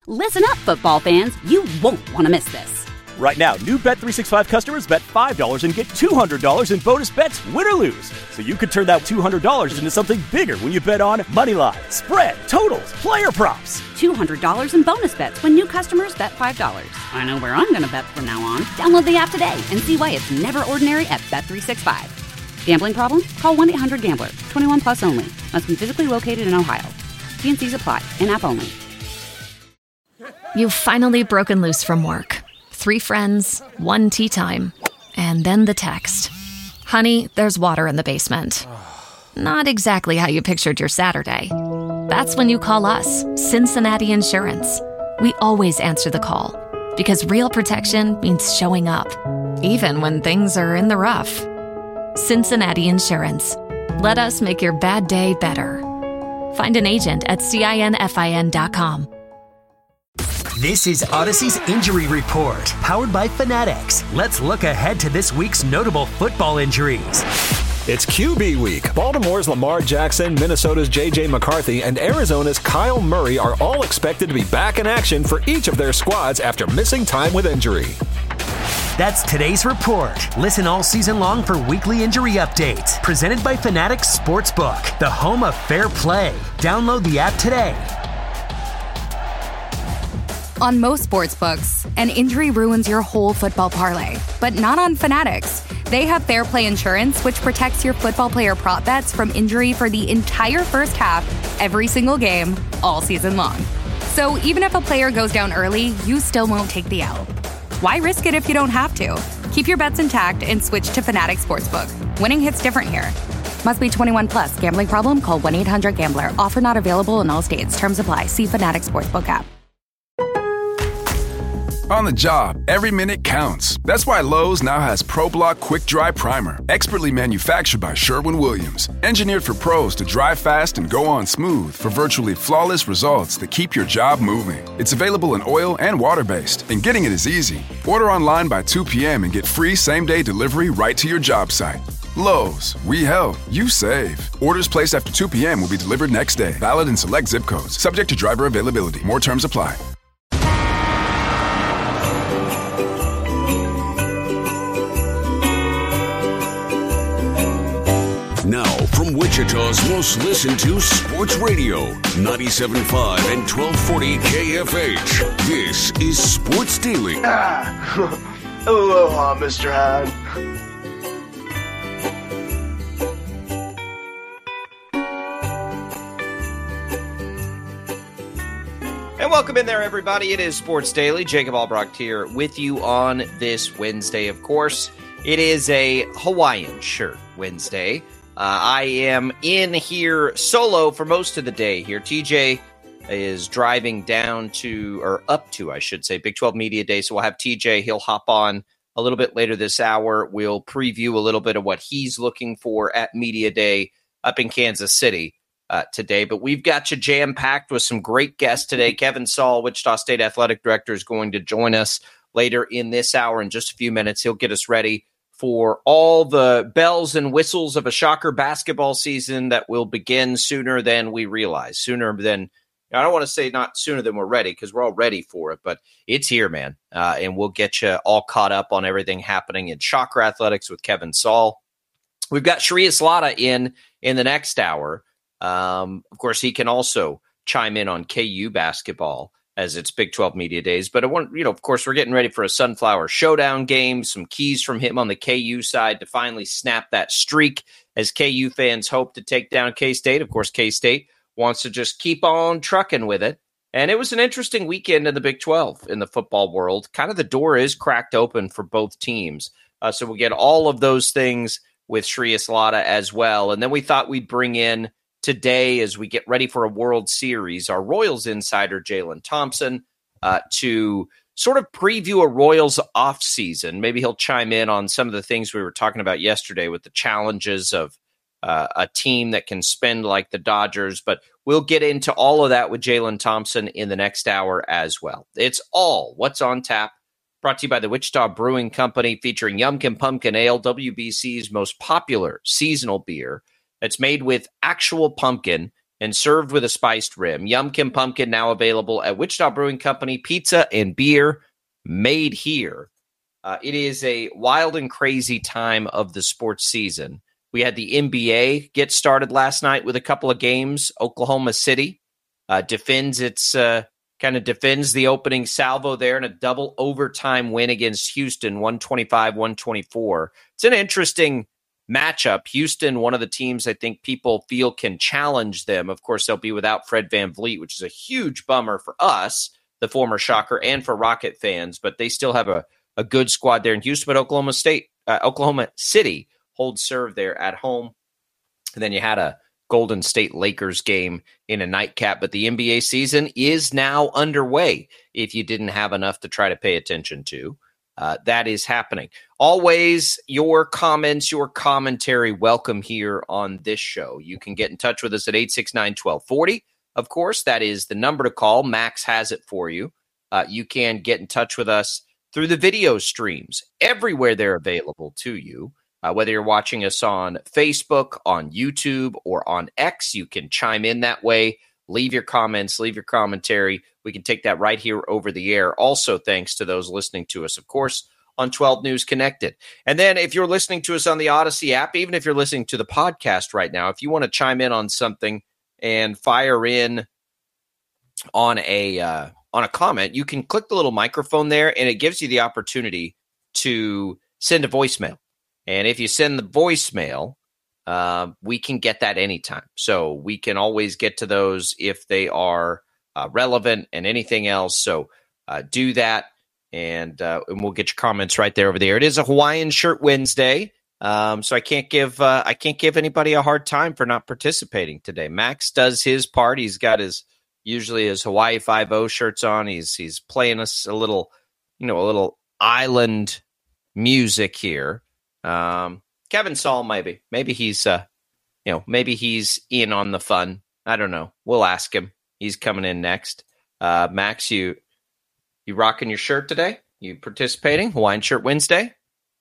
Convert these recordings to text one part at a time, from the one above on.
Listen up, football fans. You won't want to miss this. Right now, new Bet365 customers bet $5 and get $200 in bonus bets, win or lose. So you could turn that $200 into something bigger when you bet on money line, spread, totals, player props. $200 in bonus bets when new customers bet $5. I know where I'm going to bet from now on. Download the app today and see why it's never ordinary at Bet365. Gambling problem? Call 1-800-GAMBLER. 21 plus only. Must be physically located in Ohio. T&Cs apply. In-app only. You've finally broken loose from work. 3 friends, 1 tea time, and then the text. Honey, there's water in the basement. Not exactly how you pictured your Saturday. That's when you call us, Cincinnati Insurance. We always answer the call, because real protection means showing up, even when things are in the rough. Cincinnati Insurance. Let us make your bad day better. Find an agent at CINFIN.com. This is Odyssey's Injury Report, powered by Fanatics. Let's look ahead to this week's notable football injuries. It's QB week. Baltimore's Lamar Jackson, Minnesota's J.J. McCarthy, and Arizona's Kyle Murray are all expected to be back in action for each of their squads after missing time with injury. That's today's report. Listen all season long for weekly injury updates. Presented by Fanatics Sportsbook, the home of fair play. Download the app today. On most sportsbooks, an injury ruins your whole football parlay, but not on Fanatics. They have Fair Play Insurance, which protects your football player prop bets from injury for the entire first half, every single game, all season long. So even if a player goes down early, you still won't take the L. Why risk it if you don't have to? Keep your bets intact and switch to Fanatics Sportsbook. Winning hits different here. Must be 21 plus. Gambling problem? Call 1-800-GAMBLER. Offer not available in all states. Terms apply. See Fanatics Sportsbook app. On the job, every minute counts. That's why Lowe's now has ProBlock Quick Dry Primer, expertly manufactured by Sherwin-Williams. Engineered for pros to dry fast and go on smooth for virtually flawless results that keep your job moving. It's available in oil and water-based, and getting it is easy. Order online by 2 p.m. and get free same-day delivery right to your job site. Lowe's, we help, you save. Orders placed after 2 p.m. will be delivered next day. Valid in select zip codes. Subject to driver availability. More terms apply. Now, from Wichita's most listened to sports radio, 97.5 and 1240 KFH, this is Sports Daily. Aloha, Mr. Hahn. And welcome in there, everybody. It is Sports Daily. Jacob Albrecht here with you on this Wednesday, of course. It is a Hawaiian shirt Wednesday. I am in here solo for most of the day here. TJ is driving down to, or up to, I should say, Big 12 Media Day. So we'll have TJ. He'll hop on a little bit later this hour. We'll preview a little bit of what he's looking for at Media Day up in Kansas City today. But we've got you jam-packed with some great guests today. Kevin Saul, Wichita State Athletic Director, is going to join us later in this hour. In just a few minutes, he'll get us ready for all the bells and whistles of a Shocker basketball season that will begin sooner than we realize. Sooner than, I don't want to say not sooner than we're ready, because we're all ready for it, but it's here, man. And we'll get you all caught up on everything happening in Shocker athletics with Kevin Saul. We've got Sharia Salata in the next hour. Of course, he can also chime in on KU basketball as it's Big 12 Media Days. But I want, of course, we're getting ready for a Sunflower Showdown game, some keys from him on the KU side to finally snap that streak as KU fans hope to take down K-State. Of course, K-State wants to just keep on trucking with it. And it was an interesting weekend in the Big 12 in the football world. Kind of the door is cracked open for both teams. So we'll get all of those things with Sharia Salata as well. And then we thought we'd bring in today, as we get ready for a World Series, our Royals insider, Jalen Thompson, to sort of preview a Royals offseason. Maybe he'll chime in on some of the things we were talking about yesterday with the challenges of a team that can spend like the Dodgers. But we'll get into all of that with Jalen Thompson in the next hour as well. It's all What's on Tap, brought to you by the Wichita Brewing Company, featuring Yumkin Pumpkin Ale, WBC's most popular seasonal beer. It's made with actual pumpkin and served with a spiced rim. Yumkin Pumpkin now available at Wichita Brewing Company. Pizza and beer made here. It is a wild and crazy time of the sports season. We had the NBA get started last night with a couple of games. Oklahoma City defends the opening salvo there in a double overtime win against Houston, 125-124. It's an interesting matchup. Houston, one of the teams I think people feel can challenge them. Of course, they'll be without Fred VanVleet, which is a huge bummer for us, the former Shocker, and for Rocket fans, but they still have a good squad there in Houston. But Oklahoma City holds serve there at home. And then you had a Golden State Lakers game in a nightcap, but the NBA season is now underway if you didn't have enough to try to pay attention to. That is happening. Always your comments, your commentary, welcome here on this show. You can get in touch with us at 869-1240. Of course, that is the number to call. Max has it for you. You can get in touch with us through the video streams. Everywhere they're available to you. Whether you're watching us on Facebook, on YouTube, or on X, you can chime in that way. Leave your comments, leave your commentary. We can take that right here over the air. Also, thanks to those listening to us, of course, on 12 News Connected. And then if you're listening to us on the Odyssey app, even if you're listening to the podcast right now, if you want to chime in on something and fire in on a comment, you can click the little microphone there, and it gives you the opportunity to send a voicemail. And if you send the voicemail, we can get that anytime. So we can always get to those if they are relevant and anything else. So do that, and we'll get your comments right there over there. It is a Hawaiian Shirt Wednesday, so I can't give anybody a hard time for not participating today. Max does his part. He's got usually his Hawaii 5-0 shirts on. He's playing us a little island music here. Kevin Saul, maybe he's maybe he's in on the fun. I don't know. We'll ask him. He's coming in next. Max, you rocking your shirt today? You participating? Hawaiian Shirt Wednesday?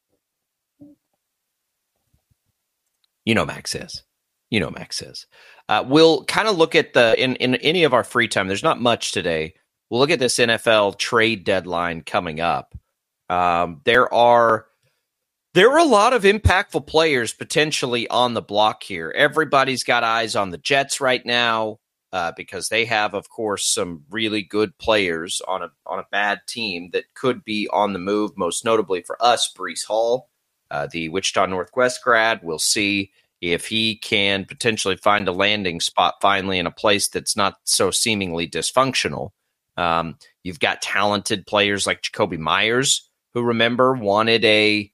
You know Max is. We'll kind of look at in any of our free time. There's not much today. We'll look at this NFL trade deadline coming up. There are a lot of impactful players potentially on the block here. Everybody's got eyes on the Jets right now because they have, of course, some really good players on a bad team that could be on the move. Most notably for us, Breece Hall, the Wichita Northwest grad. We'll see if he can potentially find a landing spot finally in a place that's not so seemingly dysfunctional. You've got talented players like Jacoby Myers, who wanted a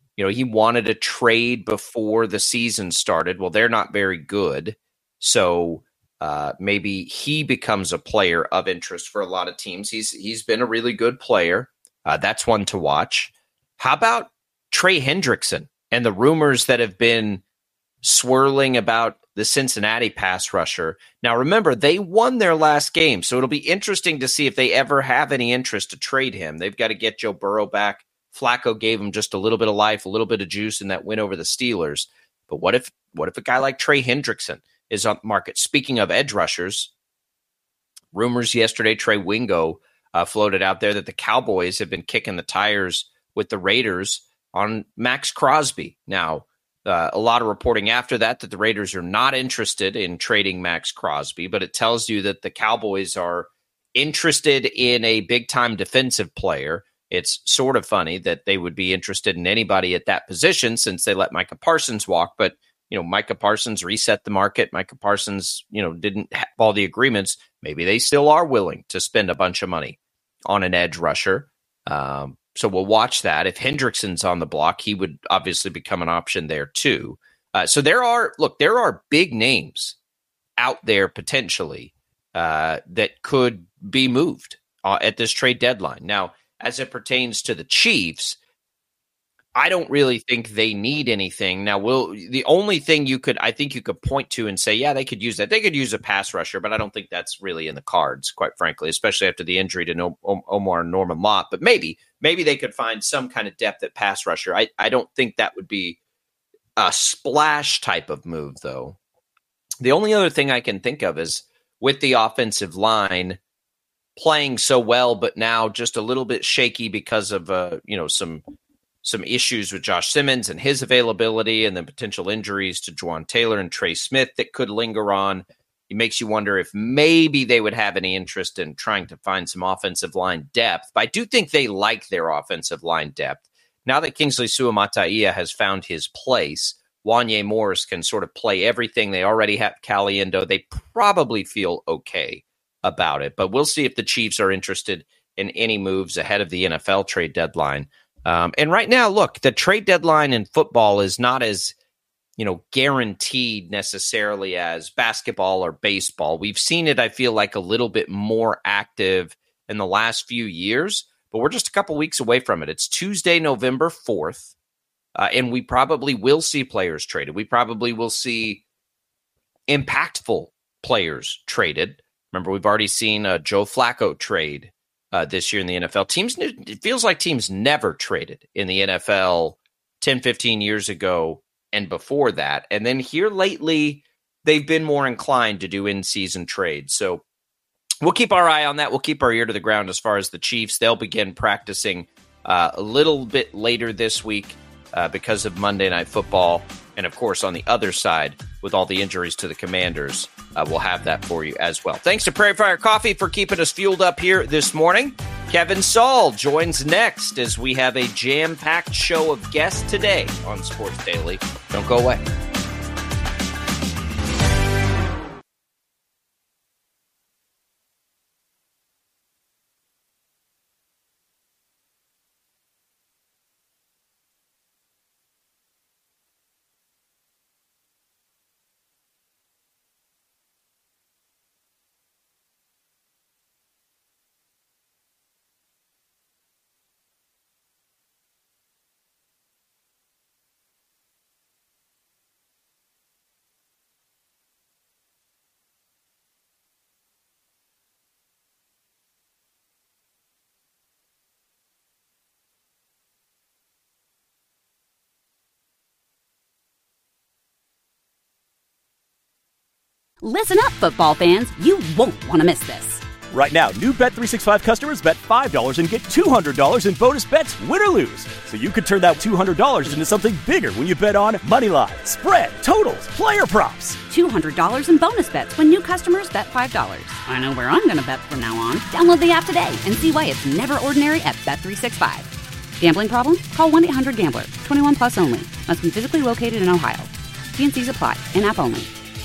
trade before the season started. Well, they're not very good. So maybe he becomes a player of interest for a lot of teams. He's been a really good player. That's one to watch. How about Trey Hendrickson and the rumors that have been swirling about the Cincinnati pass rusher? Now, remember, they won their last game, so it'll be interesting to see if they ever have any interest to trade him. They've got to get Joe Burrow back. Flacco gave him just a little bit of life, a little bit of juice in that win over the Steelers. But what if a guy like Trey Hendrickson is on the market? Speaking of edge rushers, rumors yesterday, Trey Wingo floated out there that the Cowboys have been kicking the tires with the Raiders on Max Crosby. Now, a lot of reporting after that the Raiders are not interested in trading Max Crosby, but it tells you that the Cowboys are interested in a big-time defensive player. It's sort of funny that they would be interested in anybody at that position since they let Micah Parsons walk. But, Micah Parsons reset the market. Micah Parsons, didn't have all the agreements. Maybe they still are willing to spend a bunch of money on an edge rusher. So we'll watch that. If Hendrickson's on the block, he would obviously become an option there too. So there are big names out there potentially that could be moved at this trade deadline. Now, as it pertains to the Chiefs, I don't really think they need anything. Now, the only thing I think you could point to and say, yeah, they could use that. They could use a pass rusher, but I don't think that's really in the cards, quite frankly, especially after the injury to Omar Norman Mott. But maybe they could find some kind of depth at pass rusher. I don't think that would be a splash type of move, though. The only other thing I can think of is with the offensive line playing so well, but now just a little bit shaky because of some issues with Josh Simmons and his availability, and then potential injuries to Juwan Taylor and Trey Smith that could linger on. It makes you wonder if maybe they would have any interest in trying to find some offensive line depth. But I do think they like their offensive line depth. Now that Kingsley Suamataia has found his place, Wanye Morris can sort of play everything. They already have Caliendo. They probably feel okay about it. But we'll see if the Chiefs are interested in any moves ahead of the NFL trade deadline. And right now, look, the trade deadline in football is not as guaranteed necessarily as basketball or baseball. We've seen it, I feel like, a little bit more active in the last few years, but we're just a couple weeks away from it. It's Tuesday, November 4th, and we probably will see players traded. We probably will see impactful players traded. Remember, we've already seen a Joe Flacco trade this year in the NFL. It feels like teams never traded in the NFL 10, 15 years ago and before that. And then here lately, they've been more inclined to do in-season trades. So we'll keep our eye on that. We'll keep our ear to the ground as far as the Chiefs. They'll begin practicing a little bit later this week because of Monday Night Football. And, of course, on the other side, with all the injuries to the Commanders, we'll have that for you as well. Thanks to Prairie Fire Coffee for keeping us fueled up here this morning. Kevin Saul joins next as we have a jam-packed show of guests today on Sports Daily. Don't go away. Listen up, football fans. You won't want to miss this. Right now, new Bet365 customers bet $5 and get $200 in bonus bets, win or lose. So you could turn that $200 into something bigger when you bet on moneyline, spread, totals, player props. $200 in bonus bets when new customers bet $5. I know where I'm going to bet from now on. Download the app today and see why it's never ordinary at Bet365. Gambling problem? Call 1-800-GAMBLER. 21 plus only. Must be physically located in Ohio. T&Cs apply. In-app only.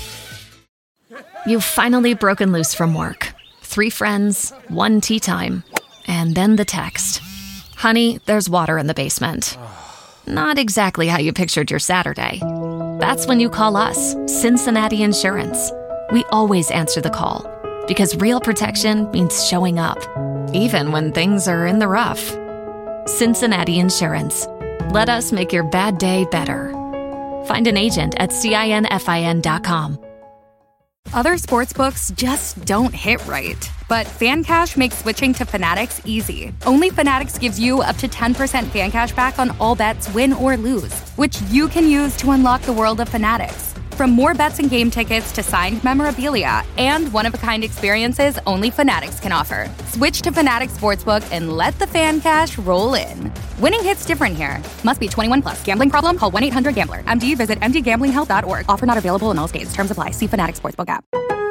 You've finally broken loose from work. 3 friends, 1 tea time, and then the text. Honey, there's water in the basement. Not exactly how you pictured your Saturday. That's when you call us, Cincinnati Insurance. We always answer the call, because real protection means showing up, even when things are in the rough. Cincinnati Insurance. Let us make your bad day better. Find an agent at CINFIN.com. Other sportsbooks just don't hit right. But FanCash makes switching to Fanatics easy. Only Fanatics gives you up to 10% fan cash back on all bets, win or lose, which you can use to unlock the world of Fanatics. From more bets and game tickets to signed memorabilia and one-of-a-kind experiences only Fanatics can offer. Switch to Fanatics Sportsbook and let the fan cash roll in. Winning hits different here. Must be 21 plus. Gambling problem? Call 1-800-GAMBLER. MD, visit mdgamblinghelp.org. Offer not available in all states. Terms apply. See Fanatics Sportsbook app.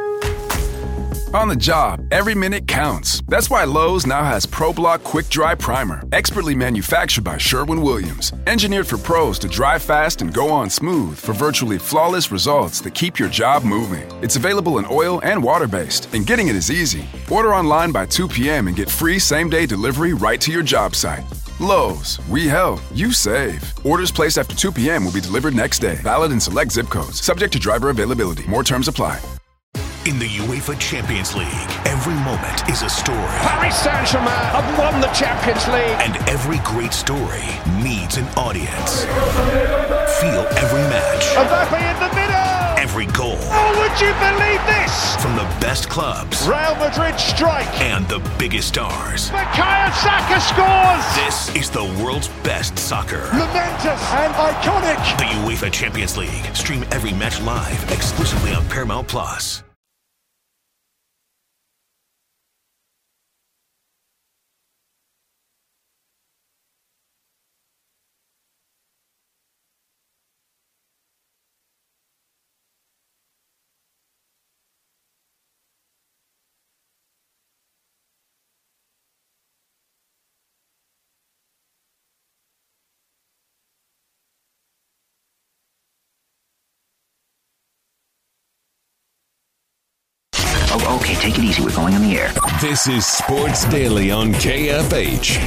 On the job, every minute counts. That's why Lowe's now has ProBlock Quick Dry Primer, expertly manufactured by Sherwin-Williams. Engineered for pros to dry fast and go on smooth for virtually flawless results that keep your job moving. It's available in oil and water-based, and getting it is easy. Order online by 2 p.m. and get free same-day delivery right to your job site. Lowe's, we help, you save. Orders placed after 2 p.m. will be delivered next day. Valid in select zip codes. Subject to driver availability. More terms apply. In the UEFA Champions League, every moment is a story. Paris Saint-Germain have won the Champions League. And every great story needs an audience. Feel every match. Mbappe in the middle. Every every goal. Oh, would you believe this? From the best clubs. Real Madrid strike. And the biggest stars. Bukayo Saka scores! This is the world's best soccer. Momentous and iconic. The UEFA Champions League. Stream every match live exclusively on Paramount Plus. Okay, take it easy. We're going on the air. This is Sports Daily on KFH.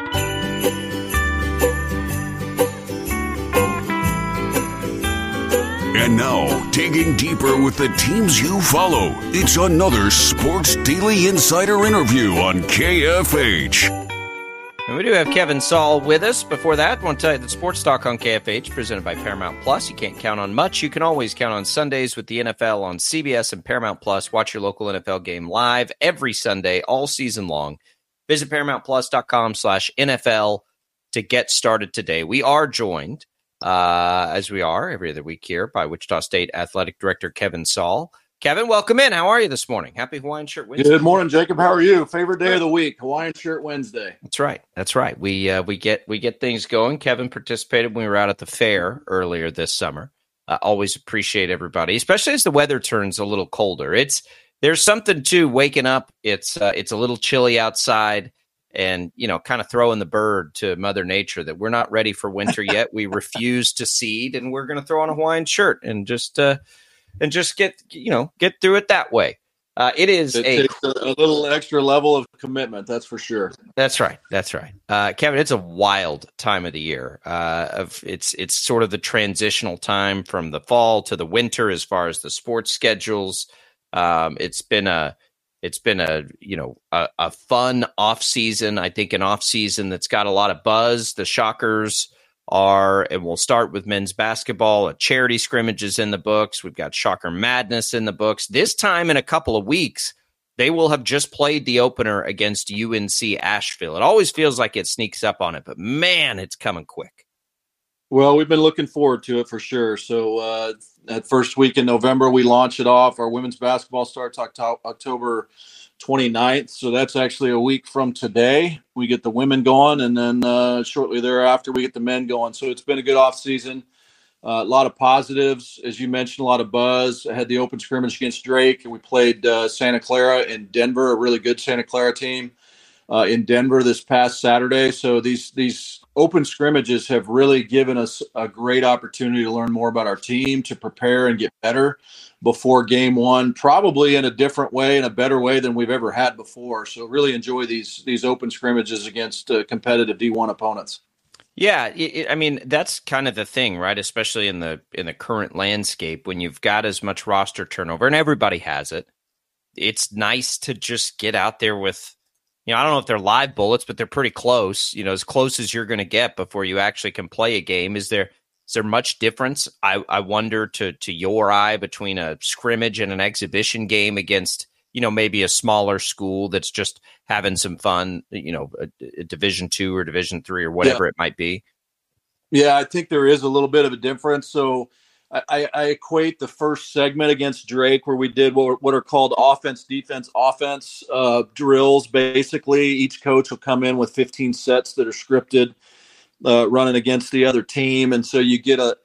And now, digging deeper with the teams you follow, it's another Sports Daily Insider interview on KFH. And we do have Kevin Saul with us. Before that, I want to tell you that Sports Talk on KFH, presented by Paramount Plus. You can't count on much. You can always count on Sundays with the NFL on CBS and Paramount Plus. Watch your local NFL game live every Sunday, all season long. Visit ParamountPlus.com/NFL to get started today. We are joined, as we are every other week here, by Wichita State Athletic Director Kevin Saul. Kevin, welcome in. How are you this morning? Happy Hawaiian Shirt Wednesday. Good morning, Jacob. How are you? Favorite day of the week, Hawaiian Shirt Wednesday. That's right. That's right. We get things going. Kevin participated when we were out at the fair earlier this summer. Always appreciate everybody, especially as the weather turns a little colder. There's something to waking up. It's a little chilly outside, and kind of throwing the bird to Mother Nature that we're not ready for winter yet. We refuse to seed, and we're going to throw on a Hawaiian shirt and just get through it that way. It takes a little extra level of commitment, that's for sure. That's right. Kevin, it's a wild time of the year. It's sort of the transitional time from the fall to the winter as far as the sports schedules. It's been a fun off season. I think an off season that's got a lot of buzz. The Shockers and we'll start with men's basketball. A charity scrimmage is in the books. We've got Shocker Madness in the books. This time in a couple of weeks, they will have just played the opener against UNC Asheville. It always feels like it sneaks up on it, but man, it's coming quick. Well, we've been looking forward to it for sure. So that first week in November, we launch it off. Our women's basketball starts October 29th. So that's actually a week from today. We get the women going, and then shortly thereafter, we get the men going. So it's been a good off season. A lot of positives, as you mentioned, a lot of buzz. I had the open scrimmage against Drake, and we played Santa Clara in Denver, a really good Santa Clara team in Denver this past Saturday. So these open scrimmages have really given us a great opportunity to learn more about our team, to prepare and get better before game one, probably in a different way, in a better way than we've ever had before. So really enjoy these open scrimmages against competitive D1 opponents. Yeah, that's kind of the thing, right? Especially in the current landscape, when you've got as much roster turnover, and everybody has it. It's nice to just get out there with, I don't know if they're live bullets, but they're pretty close. As close as you're going to get before you actually can play a game. Is there much difference? I wonder to your eye between a scrimmage and an exhibition game against, maybe a smaller school that's just having some fun, a Division II or Division III or whatever it might be? Yeah, I think there is a little bit of a difference. So I equate the first segment against Drake, where we did what are called offense, defense, offense drills. Basically, each coach will come in with 15 sets that are scripted, running against the other team. And so you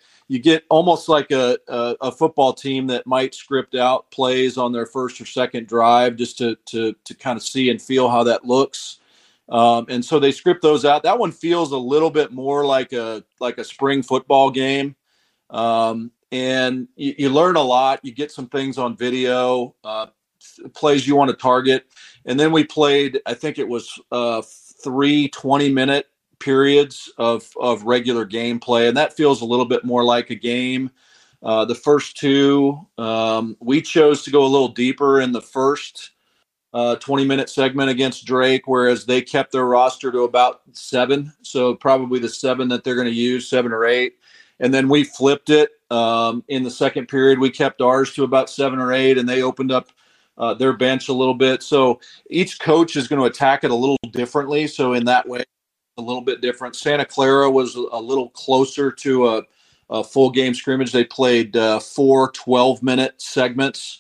get almost like a football team that might script out plays on their first or second drive, just to kind of see and feel how that looks. And so they script those out. That one feels a little bit more like a spring football game. And you learn a lot. You get some things on video, plays you want to target. And then we played, I think it was 3 20-minute periods of regular gameplay, and that feels a little bit more like a game. The first two, we chose to go a little deeper in the first 20-minute segment against Drake, whereas they kept their roster to about 7. So probably the 7 that they're going to use, 7 or 8. And then we flipped it In the second period, we kept ours to about 7 or 8, and they opened up their bench a little bit. So each coach is going to attack it a little differently. So in that way, a little bit different. Santa Clara was a little closer to a full game scrimmage. They played 4 12-minute segments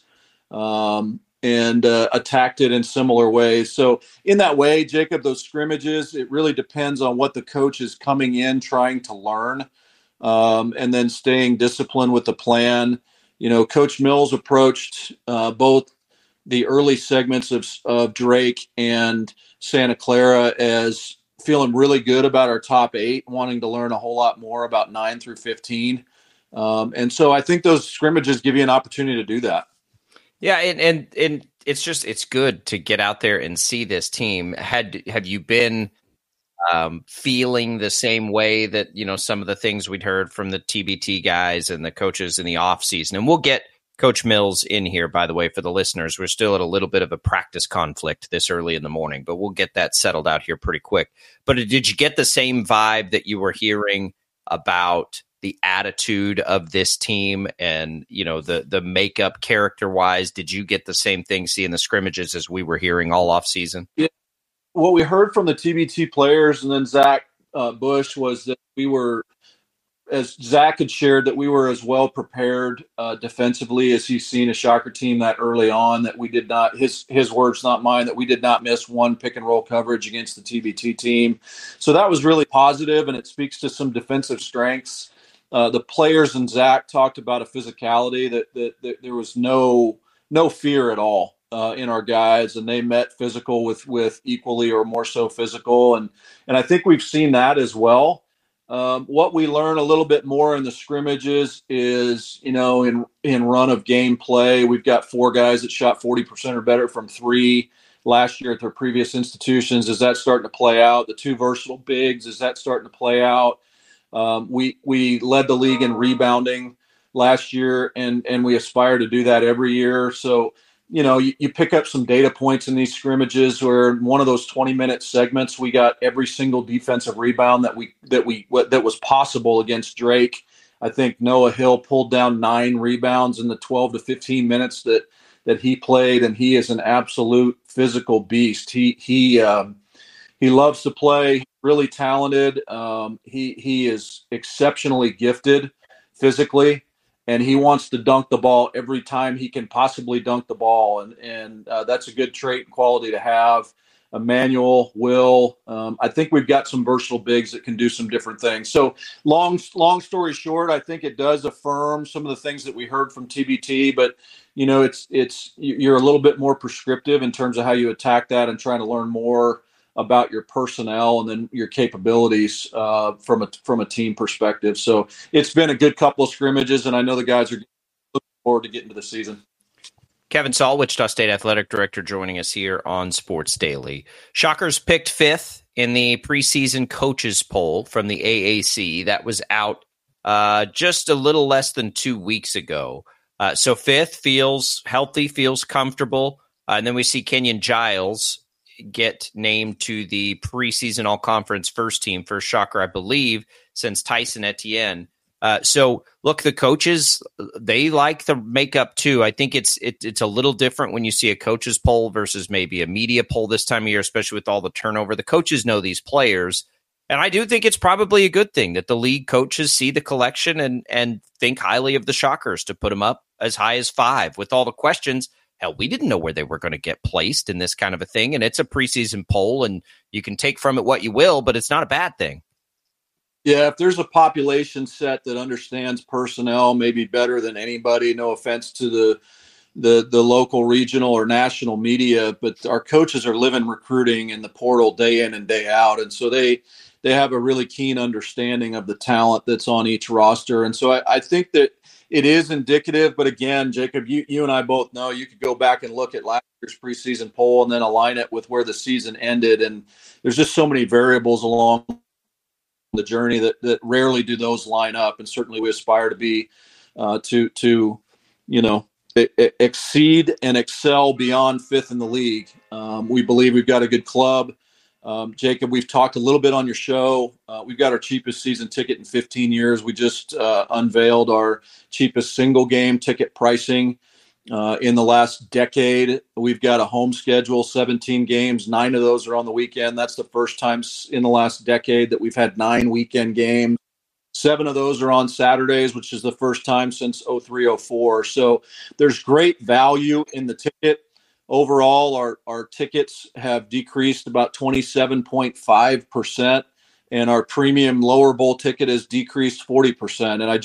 and attacked it in similar ways. So in that way, Jacob, those scrimmages, it really depends on what the coach is coming in trying to learn, and then staying disciplined with the plan. Coach Mills approached both the early segments of Drake and Santa Clara as feeling really good about our top 8, wanting to learn a whole lot more about 9 through 15. And so I think those scrimmages give you an opportunity to do that. Yeah, and it's good to get out there and see this team. Have you been feeling the same way that some of the things we'd heard from the TBT guys and the coaches in the off season? And we'll get Coach Mills in here, by the way, for the listeners. We're still at a little bit of a practice conflict this early in the morning, but we'll get that settled out here pretty quick. But did you get the same vibe that you were hearing about the attitude of this team and, the makeup character-wise? Did you get the same thing seeing the scrimmages as we were hearing all off season? Yeah. What we heard from the TBT players and then Zach Bush was that we were, as Zach had shared, that we were as well prepared defensively as he's seen a Shocker team that early on, that we did not, his words, not mine, that we did not miss one pick and roll coverage against the TBT team. So that was really positive, and it speaks to some defensive strengths. The players and Zach talked about a physicality that there was no fear at all in our guys, and they met physical with equally or more so physical. And I think we've seen that as well. What we learn a little bit more in the scrimmages is, in run of game play, we've got 4 guys that shot 40% or better from 3 last year at their previous institutions. Is that starting to play out? The 2 versatile bigs, is that starting to play out? We led the league in rebounding last year, and we aspire to do that every year. So, you pick up some data points in these scrimmages where in one of those 20-minute segments, we got every single defensive rebound that was possible against Drake. I think Noah Hill pulled down 9 rebounds in the 12 to 15 minutes that he played, and he is an absolute physical beast. He loves to play, really talented. He is exceptionally gifted physically, and he wants to dunk the ball every time he can possibly dunk the ball. And that's a good trait and quality to have. Emmanuel, Will, I think we've got some versatile bigs that can do some different things. So long story short, I think it does affirm some of the things that we heard from TBT, but you're a little bit more prescriptive in terms of how you attack that and trying to learn more about your personnel and then your capabilities from a team perspective. So it's been a good couple of scrimmages, and I know the guys are looking forward to getting to the season. Kevin Saul, Wichita State Athletic Director, joining us here on Sports Daily. Shockers picked 5th in the preseason coaches poll from the AAC. That was out just a little less than 2 weeks ago. So 5th feels healthy, feels comfortable. And then we see Kenyon Giles get named to the preseason all-conference first team, first Shocker, I believe, since Tyson Etienne. So, look, the coaches, they like the makeup too. I think it's a little different when you see a coaches poll versus maybe a media poll this time of year, especially with all the turnover. The coaches know these players, and I do think it's probably a good thing that the league coaches see the collection and think highly of the Shockers to put them up as high as 5 with all the questions. Hell, we didn't know where they were going to get placed in this kind of a thing, and it's a preseason poll, and you can take from it what you will, but it's not a bad thing. Yeah, if there's a population set that understands personnel maybe better than anybody, no offense to the local, regional, or national media, but our coaches are living recruiting in the portal day in and day out, and so they have a really keen understanding of the talent that's on each roster. And so I think that it is indicative, but again, Jacob, you and I both know you could go back and look at last year's preseason poll and then align it with where the season ended. And there's just so many variables along the journey that rarely do those line up. And certainly we aspire to be exceed and excel beyond 5th in the league. We believe we've got a good club. Jacob, we've talked a little bit on your show. We've got our cheapest season ticket in 15 years. We just unveiled our cheapest single game ticket pricing in the last decade. We've got a home schedule, 17 games. 9 of those are on the weekend. That's the first time in the last decade that we've had 9 weekend games. 7 of those are on Saturdays, which is the first time since 03-04. So there's great value in the ticket. Overall, our tickets have decreased about 27.5%, and our premium lower bowl ticket has decreased 40%. And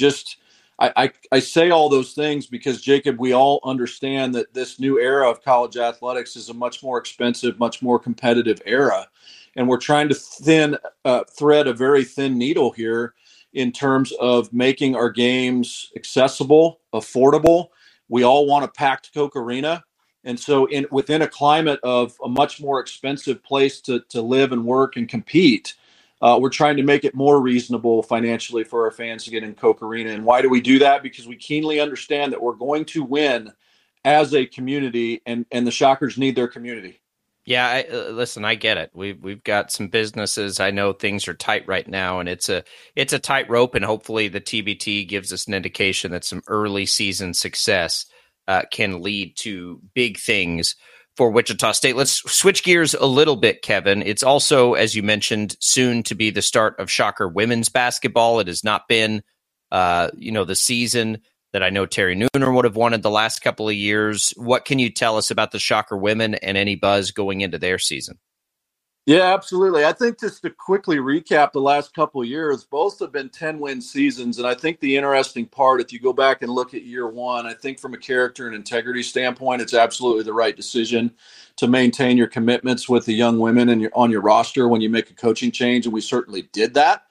I say all those things because, Jacob, we all understand that this new era of college athletics is a much more expensive, much more competitive era. And we're trying to thread a very thin needle here in terms of making our games accessible, affordable. We all want a packed Koch Arena. And so within a climate of a much more expensive place to live and work and compete, we're trying to make it more reasonable financially for our fans to get in Koch Arena. And why do we do that? Because we keenly understand that we're going to win as a community, and the Shockers need their community. Yeah, listen, I get it. We've got some businesses. I know things are tight right now, and it's a tight rope, and hopefully the TBT gives us an indication that some early season success can lead to big things for Wichita State. Let's switch gears a little bit, Kevin. It's also, as you mentioned, soon to be the start of Shocker women's basketball. It has not been, the season that I know Terry Nooner would have wanted the last couple of years. What can you tell us about the Shocker women and any buzz going into their season? Yeah, absolutely. I think just to quickly recap the last couple of years, both have been 10-win seasons. And I think the interesting part, if you go back and look at year one, I think from a character and integrity standpoint, it's absolutely the right decision to maintain your commitments with the young women on your roster when you make a coaching change. And we certainly did that.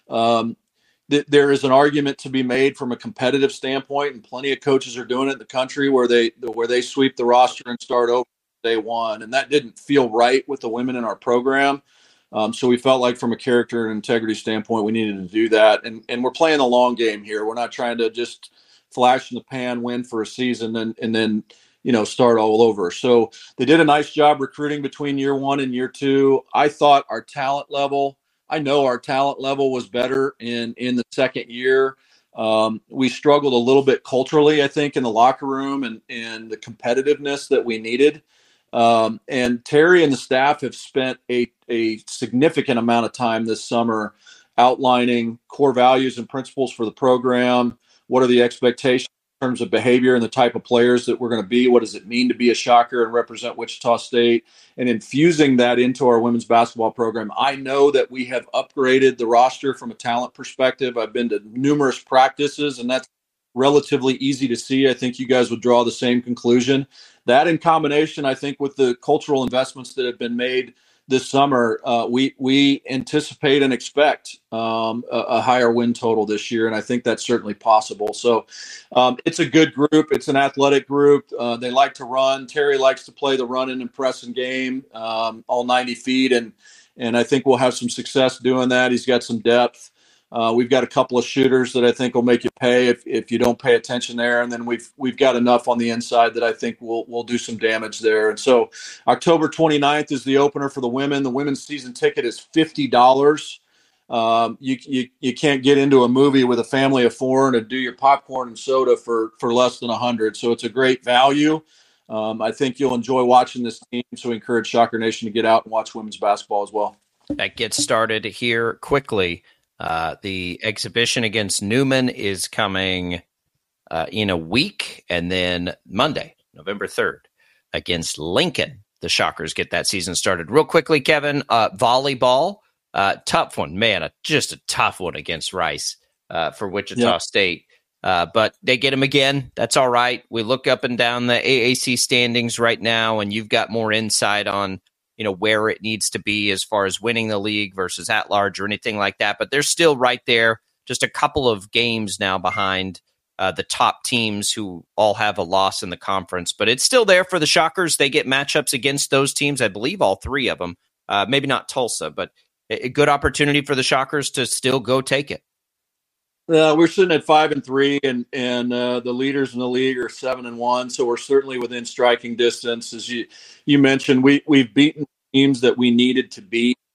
There is an argument to be made from a competitive standpoint, and plenty of coaches are doing it in the country where they sweep the roster and start over day one, and that didn't feel right with the women in our program. So we felt like from a character and integrity standpoint, we needed to do that. And we're playing the long game here. We're not trying to just flash in the pan, win for a season, and then start all over. So they did a nice job recruiting between year one and year two. I thought our talent level was better in the second year. We struggled a little bit culturally, I think, in the locker room and the competitiveness that we needed. And Terry and the staff have spent a significant amount of time this summer outlining core values and principles for the program. What are the expectations in terms of behavior and the type of players that we're going to be? What does it mean to be a Shocker and represent Wichita State? And infusing that into our women's basketball program. I know that we have upgraded the roster from a talent perspective. I've been to numerous practices, and that's relatively easy to see. I think you guys would draw the same conclusion. That in combination, I think, with the cultural investments that have been made this summer, we anticipate and expect a higher win total this year, and I think that's certainly possible. So it's a good group. It's an athletic group. They like to run. Terry likes to play the running and pressing game all 90 feet, and I think we'll have some success doing that. He's got some depth. We've got a couple of shooters that I think will make you pay if you don't pay attention there. And then we've got enough on the inside that I think we'll do some damage there. And so October 29th is the opener for the women. The women's season ticket is $50. You can't get into a movie with a family of 4 and do your popcorn and soda for less than $100. So it's a great value. I think you'll enjoy watching this team. So we encourage Shocker Nation to get out and watch women's basketball as well. That gets started here quickly. The exhibition against Newman is coming in a week, and then Monday, November 3rd, against Lincoln. The Shockers get that season started. Real quickly, Kevin, volleyball, tough one. Man, just a tough one against Rice for Wichita State. But they get him again. That's all right. We look up and down the AAC standings right now, and you've got more insight on where it needs to be as far as winning the league versus at large or anything like that. But they're still right there, just a couple of games now behind the top teams who all have a loss in the conference. But it's still there for the Shockers. They get matchups against those teams, I believe all 3 of them. Maybe not Tulsa, but a good opportunity for the Shockers to still go take it. We're sitting at 5-3, and the leaders in the league are 7-1. So we're certainly within striking distance. As you mentioned, we've beaten teams that we needed to beat.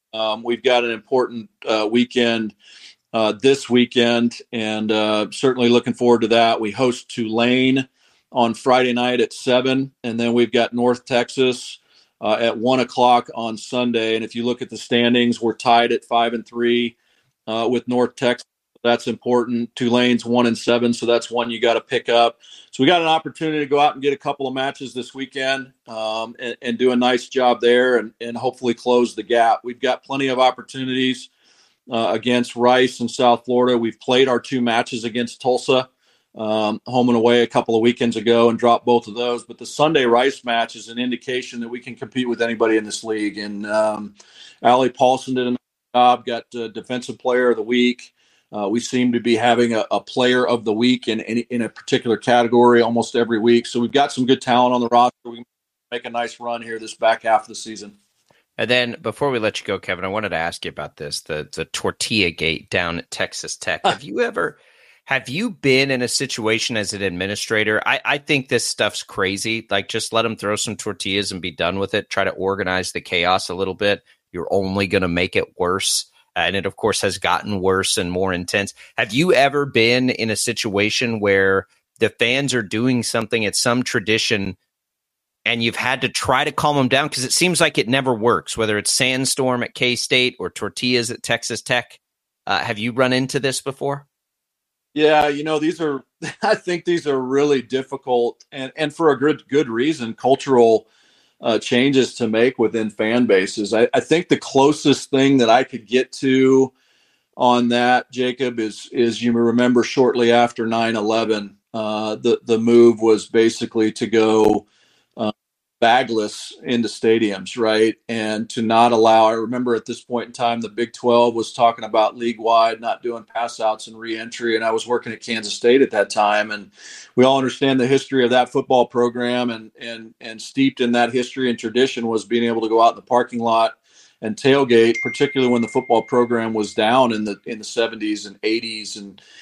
We've got an important weekend this weekend, and certainly looking forward to that. We host Tulane on Friday night at 7, and then we've got North Texas at 1 o'clock on Sunday. And if you look at the standings, we're tied at 5-3 with North Texas. That's important. Tulane's 1-7, so that's one you got to pick up. So we got an opportunity to go out and get a couple of matches this weekend and do a nice job there and hopefully close the gap. We've got plenty of opportunities against Rice and South Florida. We've played our 2 matches against Tulsa, home and away a couple of weekends ago, and dropped both of those. But the Sunday Rice match is an indication that we can compete with anybody in this league. And Allie Paulson did a nice job, got Defensive Player of the Week. We seem to be having a player of the week in a particular category almost every week. So we've got some good talent on the roster. We can make a nice run here this back half of the season. And then before we let you go, Kevin, I wanted to ask you about this, the tortilla gate down at Texas Tech. Have you been in a situation as an administrator? I think this stuff's crazy. Like, just let them throw some tortillas and be done with it. Try to organize the chaos a little bit. You're only going to make it worse. And it, of course, has gotten worse and more intense. Have you ever been in a situation where the fans are doing something at some tradition and you've had to try to calm them down? Because it seems like it never works, whether it's Sandstorm at K-State or tortillas at Texas Tech. Have you run into this before? Yeah, I think these are really difficult and for a good reason, cultural changes to make within fan bases. I think the closest thing that I could get to on that, Jacob, is you remember shortly after 9/11, the move was basically to go bagless into stadiums, right? And to not allow, I remember at this point in time, the Big 12 was talking about league-wide not doing pass-outs and re-entry, and I was working at Kansas State at that time, and we all understand the history of that football program, and steeped in that history and tradition was being able to go out in the parking lot and tailgate, particularly when the football program was down in the 70s and 80s,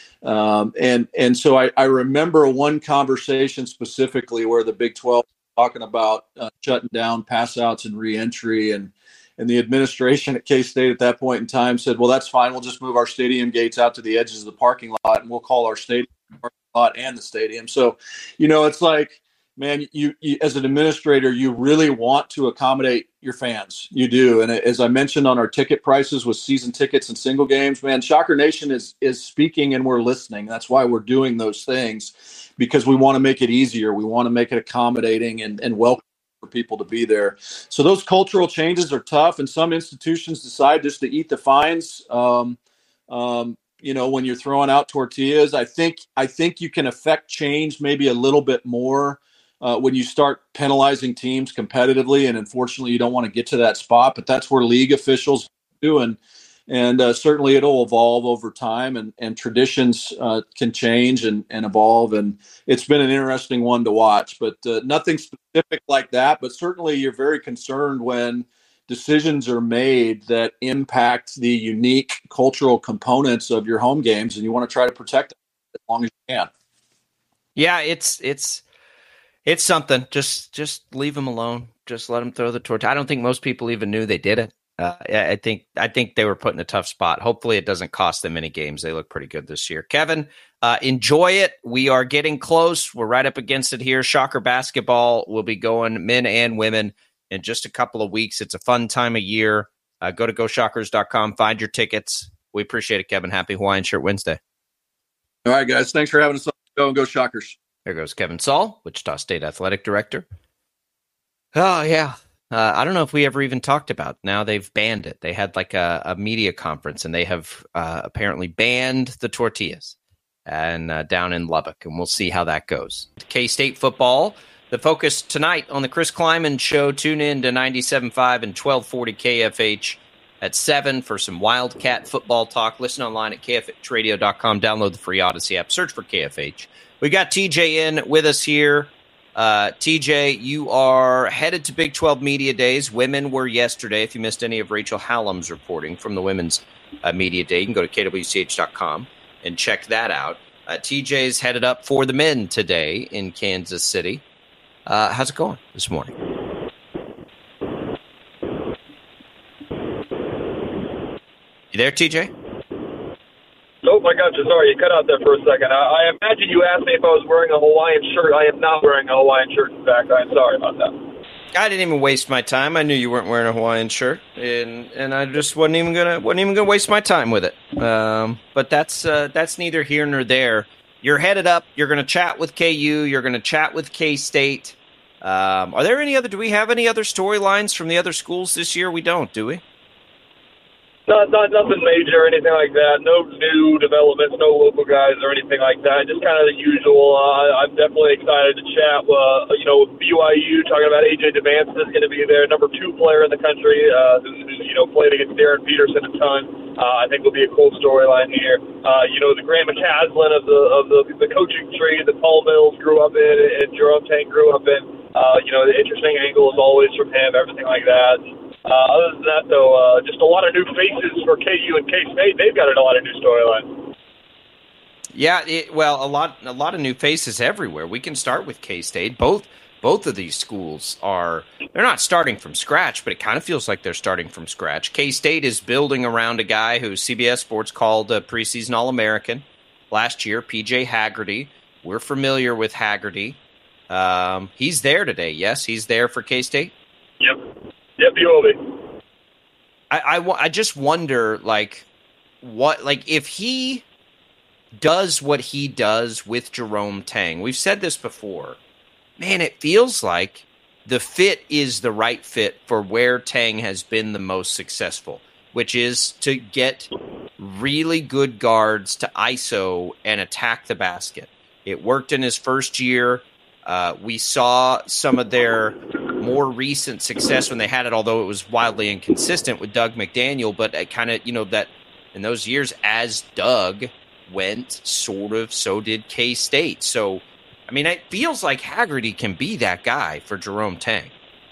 and so I remember one conversation specifically where the Big 12 talking about shutting down pass outs and re-entry, and the administration at K-State at that point in time said, well, that's fine. We'll just move our stadium gates out to the edges of the parking lot, and we'll call our stadium parking lot and the stadium. So, it's like, man, you as an administrator, you really want to accommodate your fans. You do. And as I mentioned on our ticket prices with season tickets and single games, man, Shocker Nation is speaking and we're listening. That's why we're doing those things, because we want to make it easier. We want to make it accommodating and welcome for people to be there. So those cultural changes are tough, and some institutions decide just to eat the fines. When you're throwing out tortillas, I think you can affect change maybe a little bit more when you start penalizing teams competitively. And unfortunately, you don't want to get to that spot, but that's where league officials do. And certainly it'll evolve over time, and traditions can change and evolve. And it's been an interesting one to watch, but nothing specific like that. But certainly you're very concerned when decisions are made that impact the unique cultural components of your home games, and you want to try to protect them as long as you can. Yeah, it's something. Just leave them alone. Just let them throw the torch. I don't think most people even knew they did it. I think they were put in a tough spot. Hopefully it doesn't cost them any games. They look pretty good this year. Kevin, enjoy it. We are getting close. We're right up against it here. Shocker basketball will be going, men and women, in just a couple of weeks. It's a fun time of year. Go to GoShockers.com. Find your tickets. We appreciate it, Kevin. Happy Hawaiian Shirt Wednesday. All right, guys. Thanks for having us on. Go and go Shockers. There goes Kevin Saul, Wichita State Athletic Director. Oh, yeah. I don't know if we ever even talked about. Now they've banned it. They had like a media conference, and they have apparently banned the tortillas and down in Lubbock, and we'll see how that goes. K-State football, the focus tonight on the Chris Kleiman Show. Tune in to 97.5 and 1240 KFH at 7 for some Wildcat football talk. Listen online at KFHradio.com. Download the free Odyssey app. Search for KFH. We got TJ in with us here. TJ, you are headed to Big 12 Media Days. Women were yesterday. If you missed any of Rachel Hallam's reporting from the Women's Media Day, you can go to KWCH.com and check that out. TJ's headed up for the men today in Kansas City. How's it going this morning? You there, TJ? Oh, my gosh, sorry, you cut out there for a second. I imagine you asked me if I was wearing a Hawaiian shirt. I am not wearing a Hawaiian shirt, in fact. I'm sorry about that. I didn't even waste my time. I knew you weren't wearing a Hawaiian shirt, and I just wasn't even gonna waste my time with it. But that's neither here nor there. You're headed up. You're gonna chat with KU. You're gonna chat with K-State. Do we have any other storylines from the other schools this year? We don't, do we? Not nothing major or anything like that. No new developments, no local guys or anything like that. Just kind of the usual. I'm definitely excited to chat with BYU, talking about AJ Devance is going to be their number 2 player in the country, who's played against Darren Peterson a ton. I think will be a cool storyline here. The Grant McCaslin of the coaching tree that Paul Mills grew up in and Jerome Tang grew up in. The interesting angle is always from him, everything like that. Other than that, though, just a lot of new faces for KU and K-State. They've got a lot of new storylines. Yeah, a lot of new faces everywhere. We can start with K-State. Both of these schools they're not starting from scratch, but it kind of feels like they're starting from scratch. K-State is building around a guy who CBS Sports called a preseason All-American last year, PJ Haggerty. We're familiar with Haggerty. He's there today. Yes, he's there for K-State. Yep, he will be. I just wonder, if he does what he does with Jerome Tang. We've said this before. Man, it feels like the fit is the right fit for where Tang has been the most successful, which is to get really good guards to ISO and attack the basket. It worked in his first year. We saw some of their more recent success when they had it, although it was wildly inconsistent with Doug McDaniel. But it kind of, that in those years, as Doug went, so did K-State. So, it feels like Haggerty can be that guy for Jerome Tang.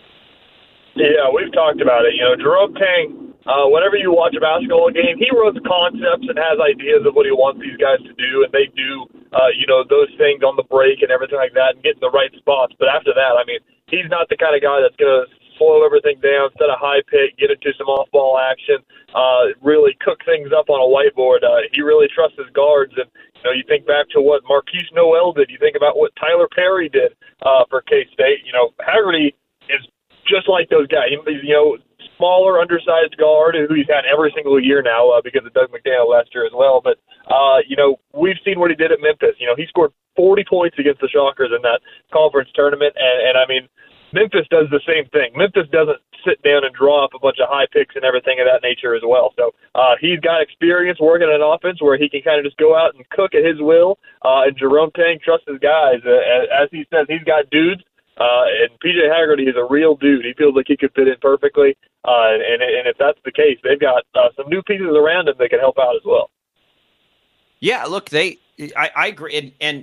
Yeah, we've talked about it. Jerome Tang, whenever you watch a basketball game, he runs concepts and has ideas of what he wants these guys to do, and they do, those things on the break and everything like that and get in the right spots. But after that, he's not the kind of guy that's going to slow everything down, set a high pick, get into some off-ball action, really cook things up on a whiteboard. He really trusts his guards, and you think back to what Marquise Noel did. You think about what Tyler Perry did for K-State. Haggerty is just like those guys. He's, smaller, undersized guard who he's had every single year now because of Doug McDaniel last year as well. But, we've seen what he did at Memphis. He scored 40 points against the Shockers in that conference tournament. And Memphis does the same thing. Memphis doesn't sit down and draw up a bunch of high picks and everything of that nature as well. So he's got experience working an offense where he can kind of just go out and cook at his will. And Jerome Tang trusts his guys. As he says, he's got dudes. And PJ Haggerty is a real dude. He feels like he could fit in perfectly. And if that's the case, they've got some new pieces around him that can help out as well. Yeah, look, I agree. And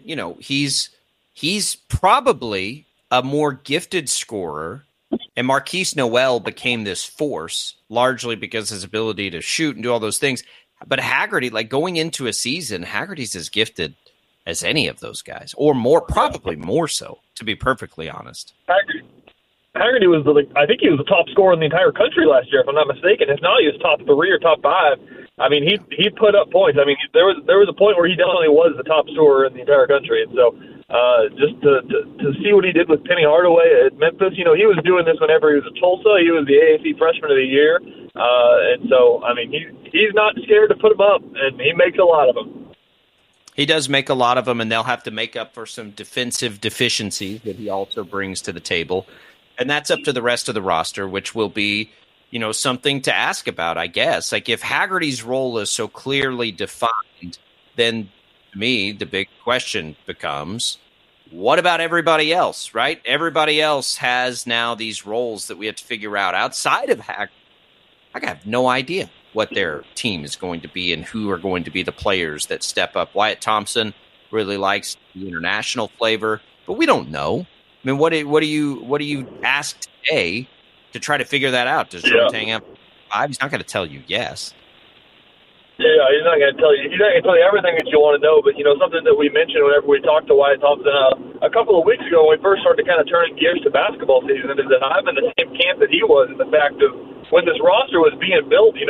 he's probably a more gifted scorer, and Marquise Noel became this force largely because of his ability to shoot and do all those things. But Haggerty, going into a season, Haggerty's as gifted as any of those guys, or probably more so, to be perfectly honest. Haggerty was I think he was the top scorer in the entire country last year, if I'm not mistaken. If not, he was top 3 or top 5. He put up points. There was a point where he definitely was the top scorer in the entire country. And so, just to see what he did with Penny Hardaway at Memphis, he was doing this whenever he was at Tulsa. He was the AAC Freshman of the Year, and so he's not scared to put them up, and he makes a lot of them. He does make a lot of them, and they'll have to make up for some defensive deficiencies that he also brings to the table. And that's up to the rest of the roster, which will be, something to ask about, I guess. If Haggerty's role is so clearly defined, then to me, the big question becomes, what about everybody else, right? Everybody else has now these roles that we have to figure out outside of Haggerty. I have no idea what their team is going to be and who are going to be the players that step up. Wyatt Thompson really likes the international flavor, but we don't know. What do you ask today to try to figure that out? Does Jerome Tang have 5? He's not going to tell you yes. Yeah, he's not going to tell you. He's not going to tell you everything that you want to know. But something that we mentioned whenever we talked to Wyatt Thompson a couple of weeks ago when we first started to kind of turning gears to basketball season is that I'm in the same camp that he was in the fact of when this roster was being built.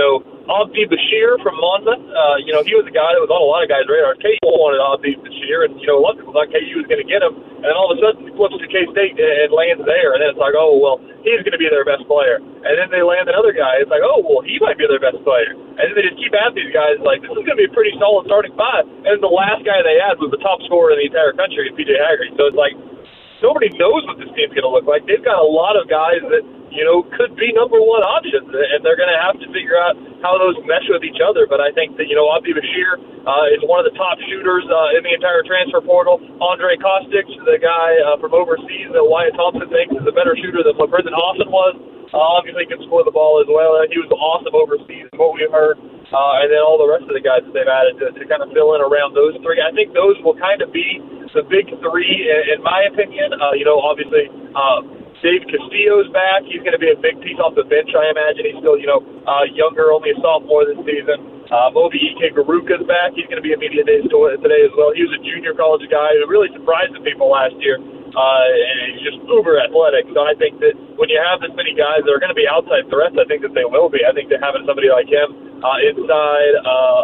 Abdi Bashir from Monmouth. He was a guy that was on a lot of guys' radars. KU wanted Abdi Bashir, and, a lot of people thought KU was going to get him. And then all of a sudden, he flips to K-State and lands there. And then it's like, oh, well, he's going to be their best player. And then they land another guy. It's like, oh, well, he might be their best player. And then they just keep at these guys like, this is going to be a pretty solid starting five. And the last guy they had was the top scorer in the entire country, P.J. Haggerty. So it's like, nobody knows what this team's going to look like. They've got a lot of guys that, could be number one options, and they're going to have to figure out how those mesh with each other. But I think that, Abdi Bashir is one of the top shooters in the entire transfer portal. Andre Kostic, the guy from overseas that Wyatt Thompson thinks is a better shooter than what Brendan Austin was, obviously can score the ball as well. He was awesome overseas, what we've heard. And then all the rest of the guys that they've added to kind of fill in around those three. I think those will kind of be the big three, in my opinion. Obviously, Dave Castillo's back. He's going to be a big piece off the bench, I imagine. He's still, younger, only a sophomore this season. Moby Ike Garuka's back. He's going to be a media day today as well. He was a junior college guy who really surprised the people last year. And he's just uber athletic. So I think that when you have this many guys that are going to be outside threats, I think that they will be. I think that having somebody like him inside,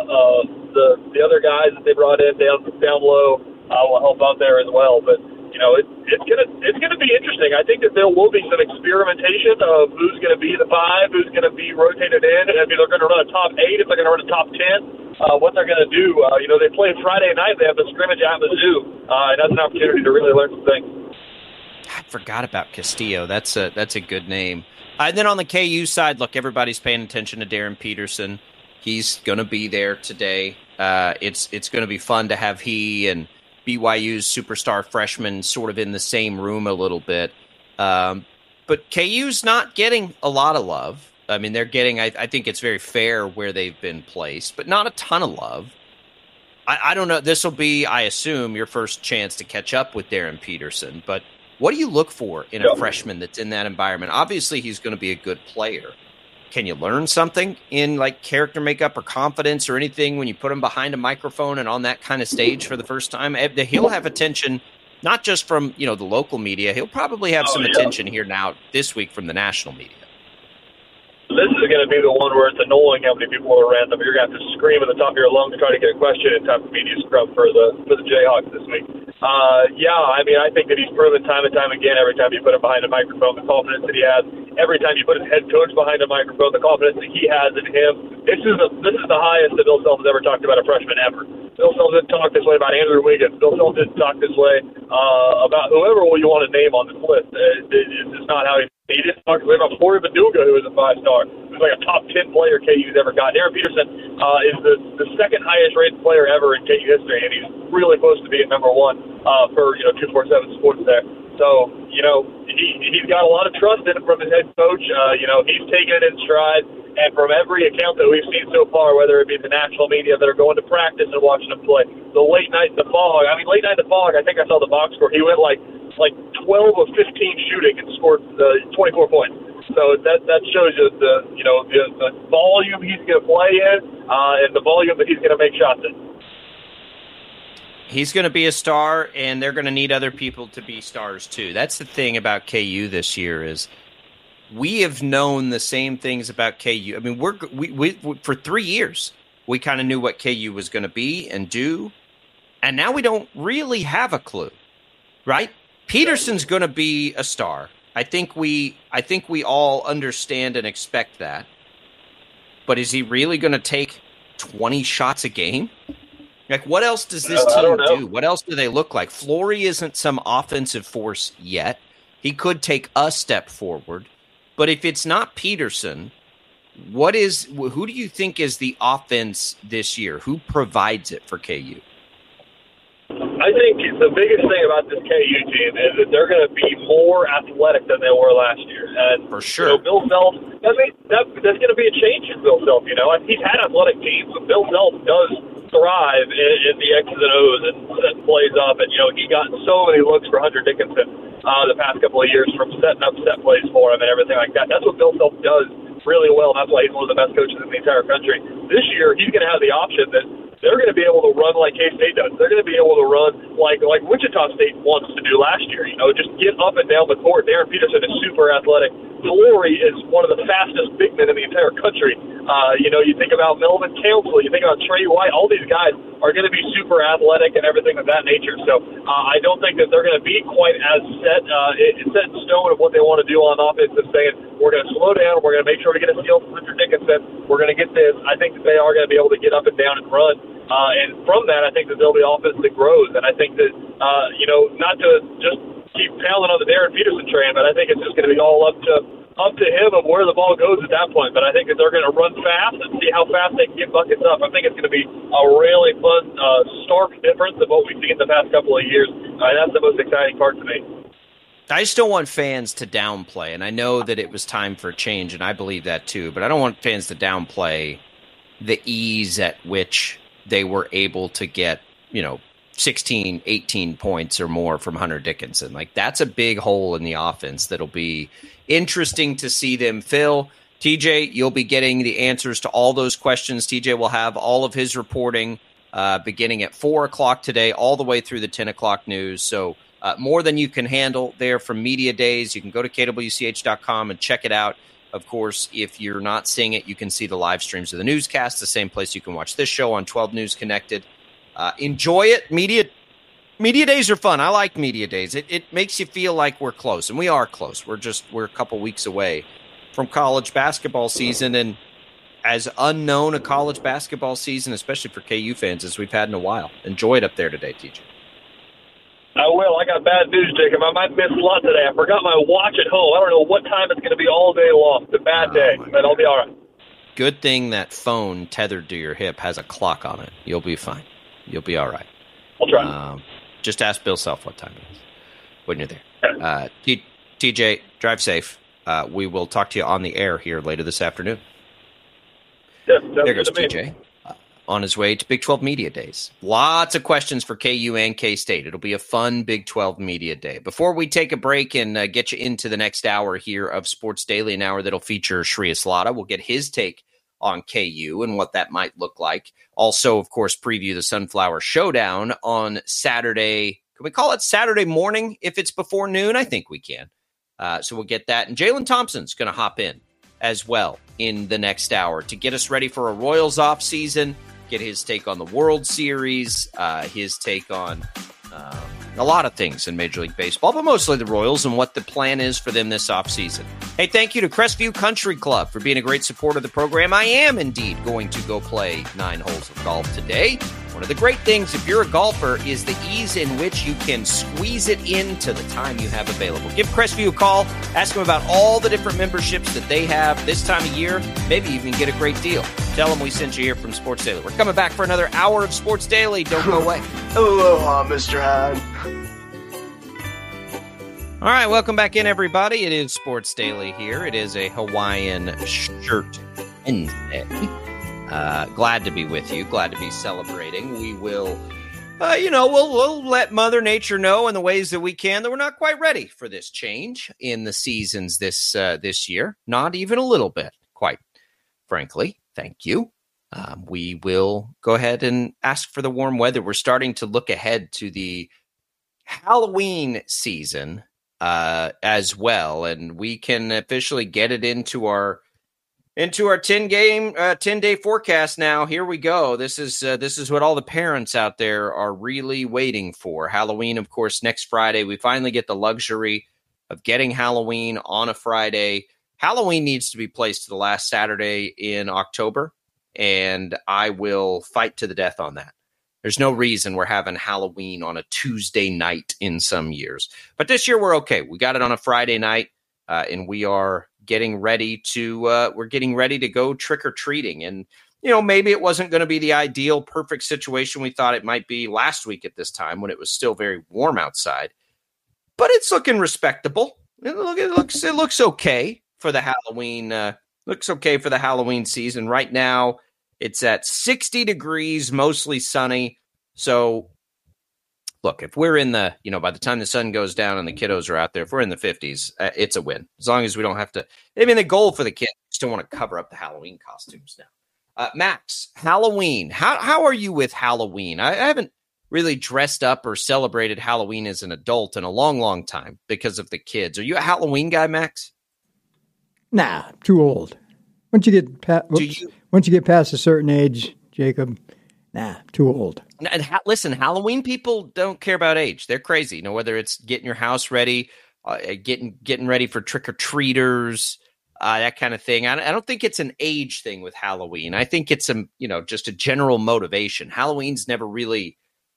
the other guys that they brought in down low will help out there as well. But it's gonna be interesting. I think that there will be some experimentation of who's going to be the five, who's going to be rotated in. If they're going to run a top 8, if they're going to run a top 10, what they're going to do. They play Friday night. They have the scrimmage at Mizzou, and that's an opportunity to really learn some things. I forgot about Castillo. That's a good name. And then on the KU side, look, everybody's paying attention to Darren Peterson. He's going to be there today. It's going to be fun to have he and BYU's superstar freshman sort of in the same room a little bit. But KU's not getting a lot of love. I mean, they're getting, I think it's very fair where they've been placed, but not a ton of love. I don't know. This will be, I assume, your first chance to catch up with Darren Peterson. But what do you look for in a freshman that's in that environment? Obviously, he's going to be a good player. Can you learn something in like character makeup or confidence or anything when you put him behind a microphone and on that kind of stage for the first time? He'll have attention, not just from the local media. He'll probably have some attention here now this week from the national media. This is going to be the one where it's annoying how many people are random. You're going to have to scream at the top of your lungs to try to get a question in time for media scrum for the Jayhawks this week. I think that he's proven time and time again, every time you put him behind a microphone, the confidence that he has. Every time you put his head coach behind a microphone, the confidence that he has in him. This is the highest that Bill Self has ever talked about a freshman ever. Bill Self didn't talk this way about Andrew Wiggins. Bill Self didn't talk this way about whoever you want to name on this list. It's just not how he didn't talk this way about Flory Baduga, who was a 5-star. He was like a top 10 player KU's ever got. Darren Peterson is the second highest rated player ever in KU history, and he's really close to being number one for 247 Sports there. So, he's got a lot of trust in him from his head coach. He's taken it in stride. And from every account that we've seen so far, whether it be the national media that are going to practice and watching him play, the late night in the fog. I think I saw the box score. He went like 12 of 15 shooting and scored 24 points. So that shows you the volume he's going to play in and the volume that he's going to make shots in. He's going to be a star, and they're going to need other people to be stars too. That's the thing about KU this year is we have known the same things about KU. I mean, we for 3 years we kind of knew what KU was going to be and do, and now we don't really have a clue, right? Peterson's going to be a star. I think we all understand and expect that. But is he really going to take 20 shots a game? Like, what else does this team do? What else do they look like? Flory isn't some offensive force yet. He could take a step forward. But if it's not Peterson, who do you think is the offense this year? Who provides it for KU? I think the biggest thing about this KU team is that they're going to be more athletic than they were last year. And for sure, Bill Self, that's going to be a change in Bill Self. He's had athletic teams, but Bill Self does thrive in the X's and O's and setting plays up. And he got so many looks for Hunter Dickinson the past couple of years from setting up set plays for him and everything like that. That's what Bill Self does really well. That's why he's one of the best coaches in the entire country. This year, he's going to have the option that they're going to be able to run like K-State does. They're going to be able to run like Wichita State wants to do last year. Just get up and down the court. Darren Peterson is super athletic. Flory is one of the fastest big men in the entire country. You think about Melvin Council, you think about Trey White, all these guys are going to be super athletic and everything of that nature. So I don't think that they're going to be quite as set in stone of what they want to do on offense and saying, we're going to slow down, we're going to make sure to get a steal from Hunter Dickinson, we're going to get this. I think that they are going to be able to get up and down and run. And from that, I think that there'll be offense that grows. And I think that, not to just keep pounding on the Darren Peterson train, but I think it's just going to be all up to him of where the ball goes at that point. But I think that they're going to run fast and see how fast they can get buckets up. I think it's going to be a really fun, stark difference of what we've seen in the past couple of years. That's the most exciting part to me. I just don't want fans to downplay, and I know that it was time for a change, and I believe that too, but I don't want fans to downplay the ease at which they were able to get, 16, 18 points or more from Hunter Dickinson. Like, that's a big hole in the offense that'll be interesting to see them fill. TJ, you'll be getting the answers to all those questions. TJ will have all of his reporting beginning at 4 o'clock today, all the way through the 10 o'clock news. So more than you can handle there from Media Days. You can go to kwch.com and check it out. Of course, if you're not seeing it, you can see the live streams of the newscast, the same place you can watch this show on 12 News Connected. Enjoy it. Media Days are fun. I like Media Days. It makes you feel like we're close, and we are close. We're a couple weeks away from college basketball season, and as unknown a college basketball season, especially for KU fans, as we've had in a while. Enjoy it up there today, TJ. I will. I got bad news, Jacob. I might miss a lot today. I forgot my watch at home. I don't know what time it's going to be all day long. It's a bad day, but I'll be all right. Good thing that phone tethered to your hip has a clock on it. You'll be fine. You'll be all right. I'll try. Just ask Bill Self what time it is when you're there. TJ, drive safe. We will talk to you on the air here later this afternoon. Yes, there goes TJ on his way to Big 12 Media Days. Lots of questions for KU and K-State. It'll be a fun Big 12 Media Day. Before we take a break and get you into the next hour here of Sports Daily, an hour that'll feature Shreyas Laddha, we'll get his take on KU and what that might look like. Also, of course, preview the Sunflower Showdown on Saturday. Can we call it Saturday morning if it's before noon? I think we can. So we'll get that. And Jalen Thompson's going to hop in as well in the next hour to get us ready for a Royals off season, get his take on the World Series, his take on a lot of things in Major League Baseball, but mostly the Royals and what the plan is for them this offseason. Hey, thank you to Crestview Country Club for being a great supporter of the program. I am indeed going to go play 9 holes of golf today. One of the great things, if you're a golfer, is the ease in which you can squeeze it into the time you have available. Give Crestview a call. Ask them about all the different memberships that they have this time of year. Maybe even get a great deal. Tell them we sent you here from Sports Daily. We're coming back for another hour of Sports Daily. Don't go away. Aloha, Mr. Hyde. All right, welcome back in, everybody. It is Sports Daily here. It is a Hawaiian shirt Wednesday. Glad to be with you. Glad to be celebrating. We will, we'll let Mother Nature know in the ways that we can that we're not quite ready for this change in the seasons this year. Not even a little bit, quite frankly. Thank you. We will go ahead and ask for the warm weather. We're starting to look ahead to the Halloween season as well, and we can officially get it into our 10-day forecast now. Here we go. This is what all the parents out there are really waiting for. Halloween, of course, next Friday. We finally get the luxury of getting Halloween on a Friday. Halloween needs to be placed to the last Saturday in October, and I will fight to the death on that. There's no reason we're having Halloween on a Tuesday night in some years. But this year we're okay. We got it on a Friday night, and we are getting ready to go trick-or-treating. And, maybe it wasn't going to be the ideal, perfect situation we thought it might be last week at this time when it was still very warm outside. But it's looking respectable. It looks okay for the Halloween. Looks okay for the Halloween season. Right now, it's at 60 degrees, mostly sunny. So, look, if we're in the, by the time the sun goes down and the kiddos are out there, if we're in the 50s, it's a win. As long as we don't have to. The goal for the kids is to want to cover up the Halloween costumes now. Max, Halloween. How are you with Halloween? I haven't really dressed up or celebrated Halloween as an adult in a long, long time because of the kids. Are you a Halloween guy, Max? Nah, too old. Once you get past a certain age, Jacob, nah, too old. And listen, Halloween people don't care about age. They're crazy. You know, whether it's getting your house ready, getting ready for trick-or-treaters, that kind of thing. I don't think it's an age thing with Halloween. I think it's just a general motivation. Halloween's never really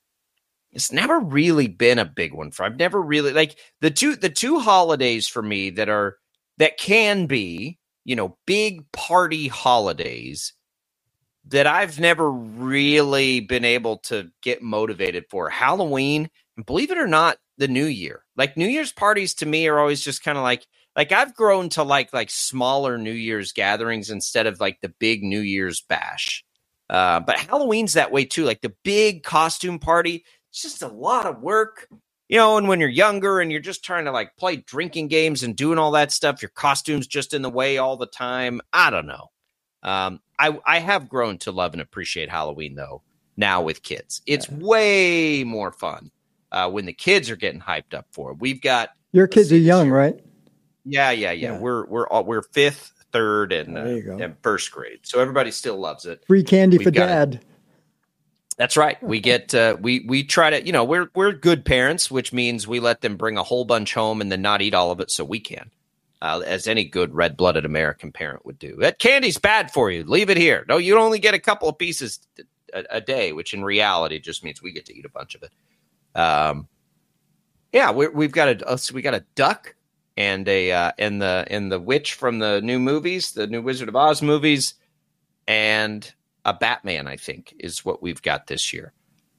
been a big one for. I've never really like the two holidays for me that can be, big party holidays that I've never really been able to get motivated for. Halloween, and believe it or not, the New Year. Like New Year's parties to me are always just kind of like I've grown to like smaller New Year's gatherings instead of like the big New Year's bash. But Halloween's that way too. Like the big costume party, it's just a lot of work. And when you're younger and you're just trying to like play drinking games and doing all that stuff, your costume's just in the way all the time. I don't know. I have grown to love and appreciate Halloween though. Now with kids, it's way more fun when the kids are getting hyped up for it. We've got your kids are young, right? Yeah. We're fifth, third, and first grade, so everybody still loves it. Free candy for dad. That's right. We get we try to we're good parents, which means we let them bring a whole bunch home and then not eat all of it, so we can, as any good red-blooded American parent would do. That candy's bad for you. Leave it here. No, you only get a couple of pieces a day, which in reality just means we get to eat a bunch of it. We've got a duck and the witch from the new movies, the new Wizard of Oz movies, and a Batman, I think, is what we've got this year.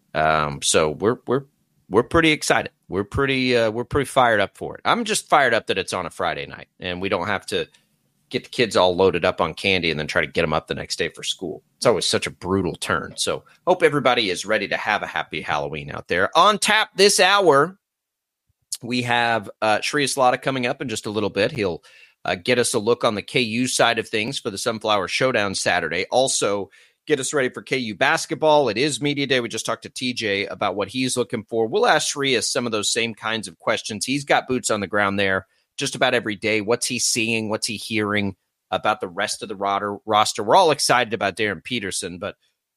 So we're pretty excited. We're pretty fired up for it. I'm just fired up that it's on a Friday night and we don't have to get the kids all loaded up on candy and then try to get them up the next day for school. It's always such a brutal turn. So hope everybody is ready to have a happy Halloween out there. On tap this hour, we have Shreyas Laddha coming up in just a little bit. He'll get us a look on the KU side of things for the Sunflower Showdown Saturday. Also, get us ready for KU basketball. It is Media Day. We just talked to TJ about what he's looking for. We'll ask Shreyas some of those same kinds of questions. He's got boots on the ground there just about every day. What's he seeing? What's he hearing about the rest of the roster? We're all excited about Darren Peterson, but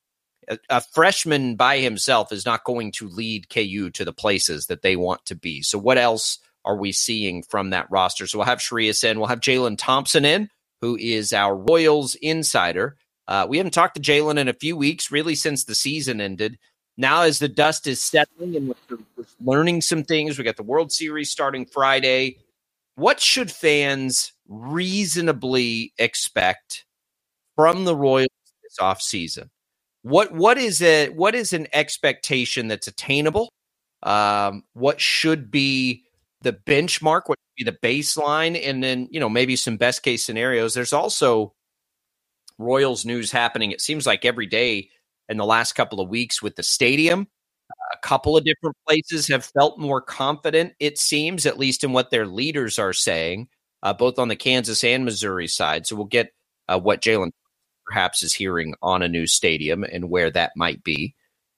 a freshman by himself is not going to lead KU to the places that they want to be. So what else are we seeing from that roster? So we'll have Shreyas in. We'll have Jalen Thompson in, who is our Royals insider. We haven't talked to Jalen in a few weeks, really since the season ended. Now as the dust is settling and we're learning some things, we got the World Series starting Friday. What should fans reasonably expect from the Royals this offseason? What is an expectation that's attainable? What should be the benchmark? What should be the baseline? And then, maybe some best case scenarios. There's also Royals news happening, it seems like every day in the last couple of weeks with the stadium. A couple of different places have felt more confident, it seems, at least in what their leaders are saying, both on the Kansas and Missouri side. So we'll get what Jalen perhaps is hearing on a new stadium and where that might be.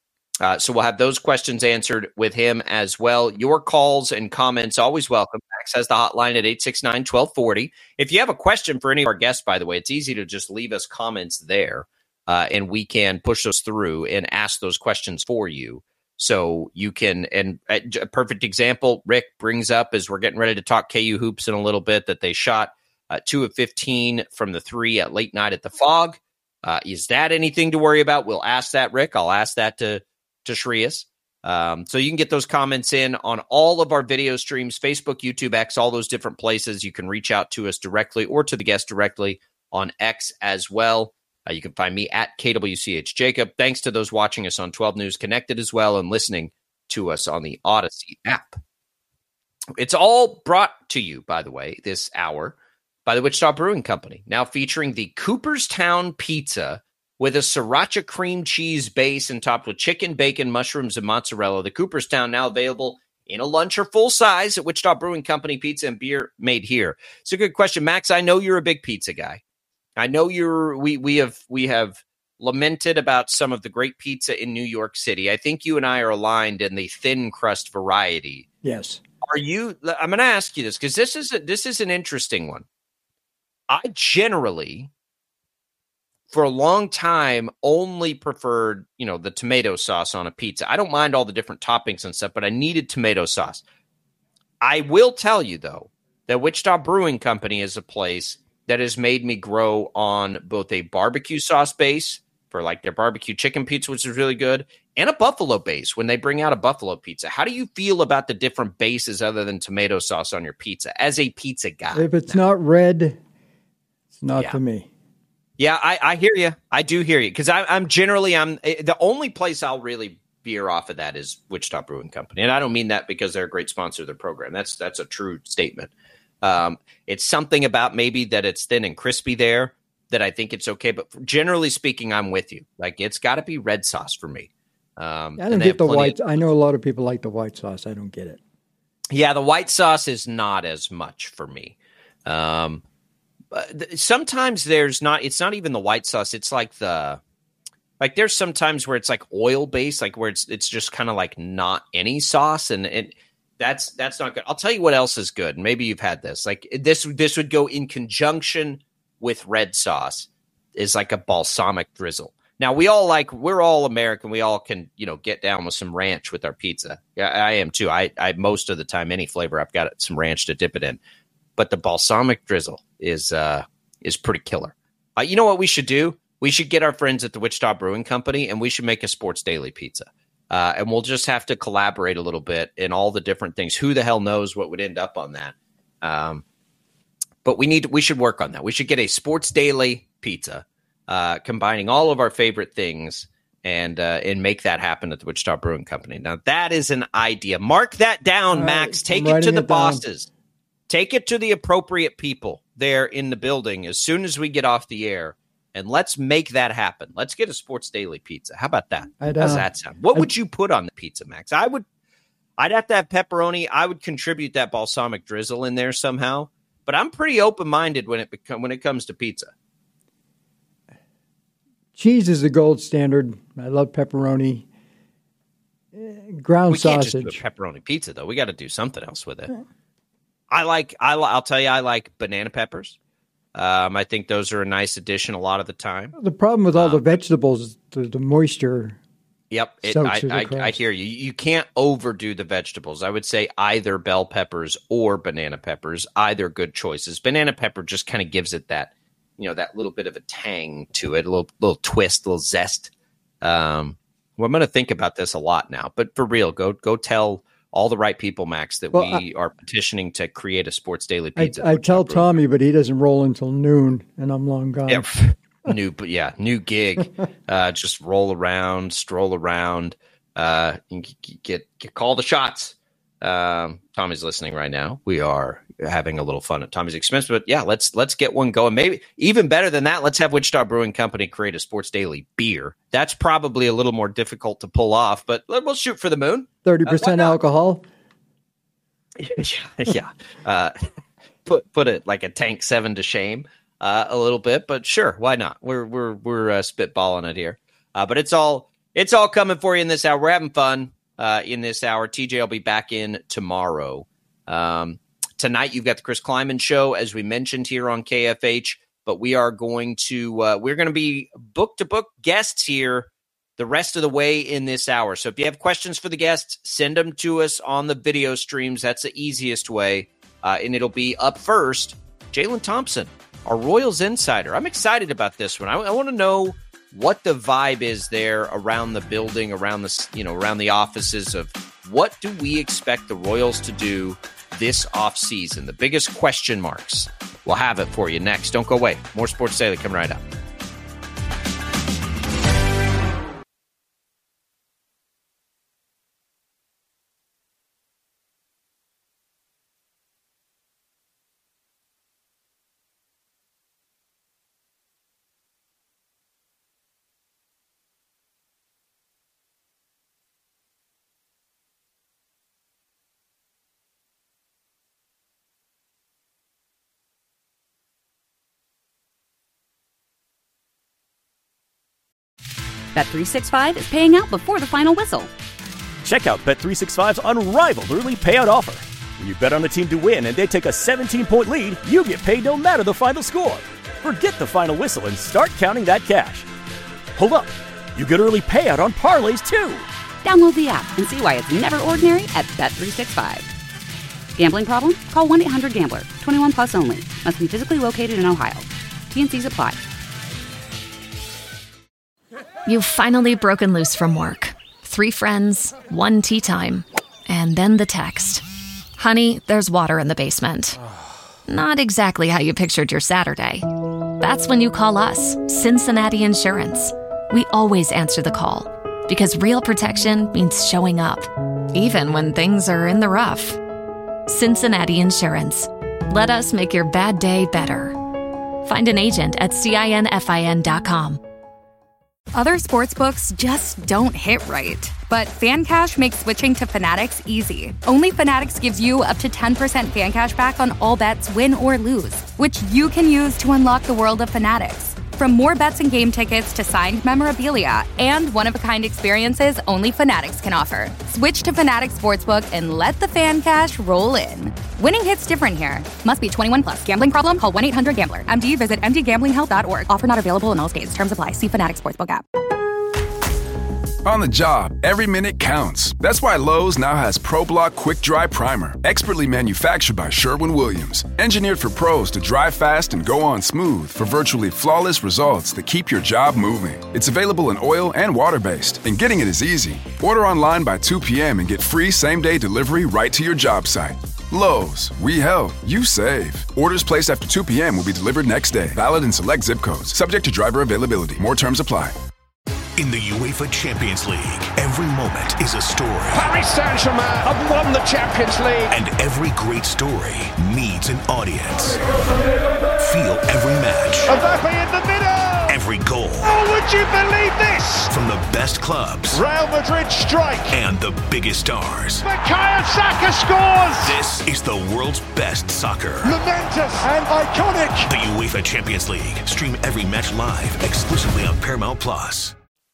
So we'll have those questions answered with him as well. Your calls and comments always welcome. Max has the hotline at 869-1240. If you have a question for any of our guests, by the way, it's easy to just leave us comments there, and we can push those through and ask those questions for you. So you can, and a perfect example, Rick brings up as we're getting ready to talk KU hoops in a little bit, that they shot 2 of 15 from the 3 at late night at the Fog. Is that anything to worry about? We'll ask that, Rick. I'll ask that to Shreyas. So you can get those comments in on all of our video streams, Facebook, YouTube, X, all those different places. You can reach out to us directly or to the guest directly on X as well. You can find me at KWCH Jacob. Thanks to those watching us on 12 News Connected as well and listening to us on the Odyssey app. It's all brought to you, by the way, this hour by the Wichita Brewing Company, now featuring the Cooperstown Pizza with a sriracha cream cheese base and topped with chicken, bacon, mushrooms, and mozzarella. The Cooperstown now available in a lunch or full size at Wichita Brewing Company. Pizza and beer made here. It's a good question, Max. I know you're a big pizza guy. I know we have lamented about some of the great pizza in New York City. I think you and I are aligned in the thin crust variety. Yes. Are you? I'm going to ask you this because this is an interesting one. I generally, for a long time, only preferred, the tomato sauce on a pizza. I don't mind all the different toppings and stuff, but I needed tomato sauce. I will tell you, though, that Wichita Brewing Company is a place that has made me grow on both a barbecue sauce base for like their barbecue chicken pizza, which is really good, and a buffalo base when they bring out a buffalo pizza. How do you feel about the different bases other than tomato sauce on your pizza as a pizza guy? If it's not red, it's not for me. Yeah, I hear you. I do hear you because I'm the only place I'll really veer off of that is Wichita Brewing Company, and I don't mean that because they're a great sponsor of the program. That's a true statement. It's something about maybe that it's thin and crispy there that I think it's okay. But generally speaking, I'm with you. Like it's got to be red sauce for me. I don't get the white. I know a lot of people like the white sauce. I don't get it. Yeah, the white sauce is not as much for me. Sometimes there's not. It's not even the white sauce. It's like there's sometimes where it's like oil based, like where it's just kind of like not any sauce, and that's not good. I'll tell you what else is good. Maybe you've had this. Like this would go in conjunction with red sauce. Is like a balsamic drizzle. Now we're all American. We all can, get down with some ranch with our pizza. Yeah, I am too. I most of the time, any flavor, I've got some ranch to dip it in. But the balsamic drizzle is pretty killer. You know what we should do? We should get our friends at the Wichita Brewing Company and we should make a Sports Daily pizza. And we'll just have to collaborate a little bit in all the different things. Who the hell knows what would end up on that? But we should work on that. We should get a Sports Daily pizza. Combining all of our favorite things and make that happen at the Wichita Brewing Company. Now, that is an idea. Mark that down, Max. Take it to the bosses. Take it to the appropriate people there in the building as soon as we get off the air, and let's make that happen. Let's get a Sports Daily pizza. How about that? How does that sound? What would you put on the pizza, Max? I'd have to have pepperoni. I would contribute that balsamic drizzle in there somehow, but I'm pretty open-minded when it comes to pizza. Cheese is the gold standard. I love pepperoni. Ground sausage. We can't just do a pepperoni pizza, though. We got to do something else with it. I'll tell you, I like banana peppers. I think those are a nice addition a lot of the time. The problem with all the vegetables is the moisture. Yep, I hear you. You can't overdo the vegetables. I would say either bell peppers or banana peppers, either good choices. Banana pepper just kind of gives it that, that little bit of a tang to it, a little twist, a little zest. I'm going to think about this a lot now. But for real, go tell all the right people, Max, that we are petitioning to create a Sports Daily pizza. I tell Tommy, but he doesn't roll until noon, and I'm long gone. Yeah, new gig. Just roll around, stroll around, call the shots. Tommy's listening right now. We are having a little fun at Tommy's expense, but yeah, let's get one going. Maybe even better than that, let's have Wichita Brewing Company create a Sports Daily beer. That's probably a little more difficult to pull off, but we'll shoot for the moon. 30% alcohol. Yeah. Put it like a Tank 7 to shame a little bit, but sure, why not? We're spitballing it here, but it's all coming for you in this hour. We're having fun. In this hour. TJ will be back in tomorrow. Tonight, you've got the Chris Kleiman Show, as we mentioned here on KFH, but we are going to be book-to-book guests here the rest of the way in this hour. So if you have questions for the guests, send them to us on the video streams. That's the easiest way. And it'll be up first, Jalen Thompson, our Royals insider. I'm excited about this one. I want to know what the vibe is there around the building, around the offices of what do we expect the Royals to do this offseason? The biggest question marks. We'll have it for you next. Don't go away. More Sports Daily coming right up. Bet365 is paying out before the final whistle. Check out Bet365's unrivaled early payout offer. When you bet on a team to win and they take a 17-point lead, you get paid no matter the final score. Forget the final whistle and start counting that cash. Hold up. You get early payout on parlays, too. Download the app and see why it's never ordinary at Bet365. Gambling problem? Call 1-800-GAMBLER. 21 plus only. Must be physically located in Ohio. T&Cs apply. You've finally broken loose from work. 3 friends, 1 tea time, and then the text. Honey, there's water in the basement. Not exactly how you pictured your Saturday. That's when you call us, Cincinnati Insurance. We always answer the call because real protection means showing up, even when things are in the rough. Cincinnati Insurance. Let us make your bad day better. Find an agent at CINFIN.com. Other sportsbooks just don't hit right. But FanCash makes switching to Fanatics easy. Only Fanatics gives you up to 10% FanCash back on all bets, win or lose, which you can use to unlock the world of Fanatics. From more bets and game tickets to signed memorabilia and one-of-a-kind experiences only Fanatics can offer. Switch to Fanatics Sportsbook and let the FanCash roll in. Winning hits different here. Must be 21 plus. Gambling problem? Call 1-800-GAMBLER. MD, visit mdgamblinghelp.org. Offer not available in all states. Terms apply. See Fanatics Sportsbook app. On the job, every minute counts. That's why Lowe's now has ProBlock Quick Dry Primer, expertly manufactured by Sherwin-Williams. Engineered for pros to dry fast and go on smooth for virtually flawless results that keep your job moving. It's available in oil and water-based, and getting it is easy. Order online by 2 p.m. and get free same-day delivery right to your job site. Lowe's, we help, you save. Orders placed after 2 p.m. will be delivered next day. Valid in select zip codes. Subject to driver availability. More terms apply. In the UEFA Champions League, every moment is a story. Paris Saint-Germain have won the Champions League. And every great story needs an audience. Feel every match. Mbappe in the middle. Every goal. Oh, would you believe this? From the best clubs. Real Madrid strike. And the biggest stars. Bukayo Saka scores. This is the world's best soccer. Momentous and iconic. The UEFA Champions League. Stream every match live exclusively on Paramount Plus.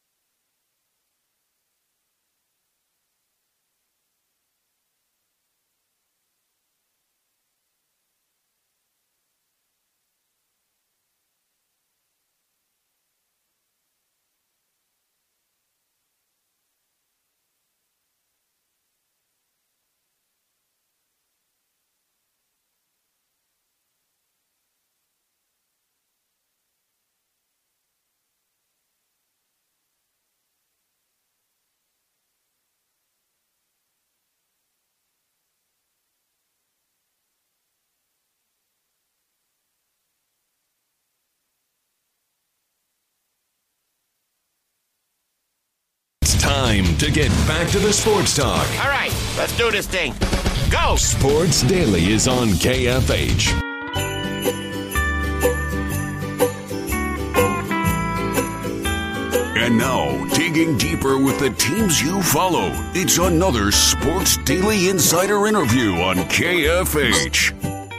Time to get back to the sports talk. All right, let's do this thing. Go! Sports Daily is on KFH. And now, digging deeper with the teams you follow, it's another Sports Daily Insider interview on KFH.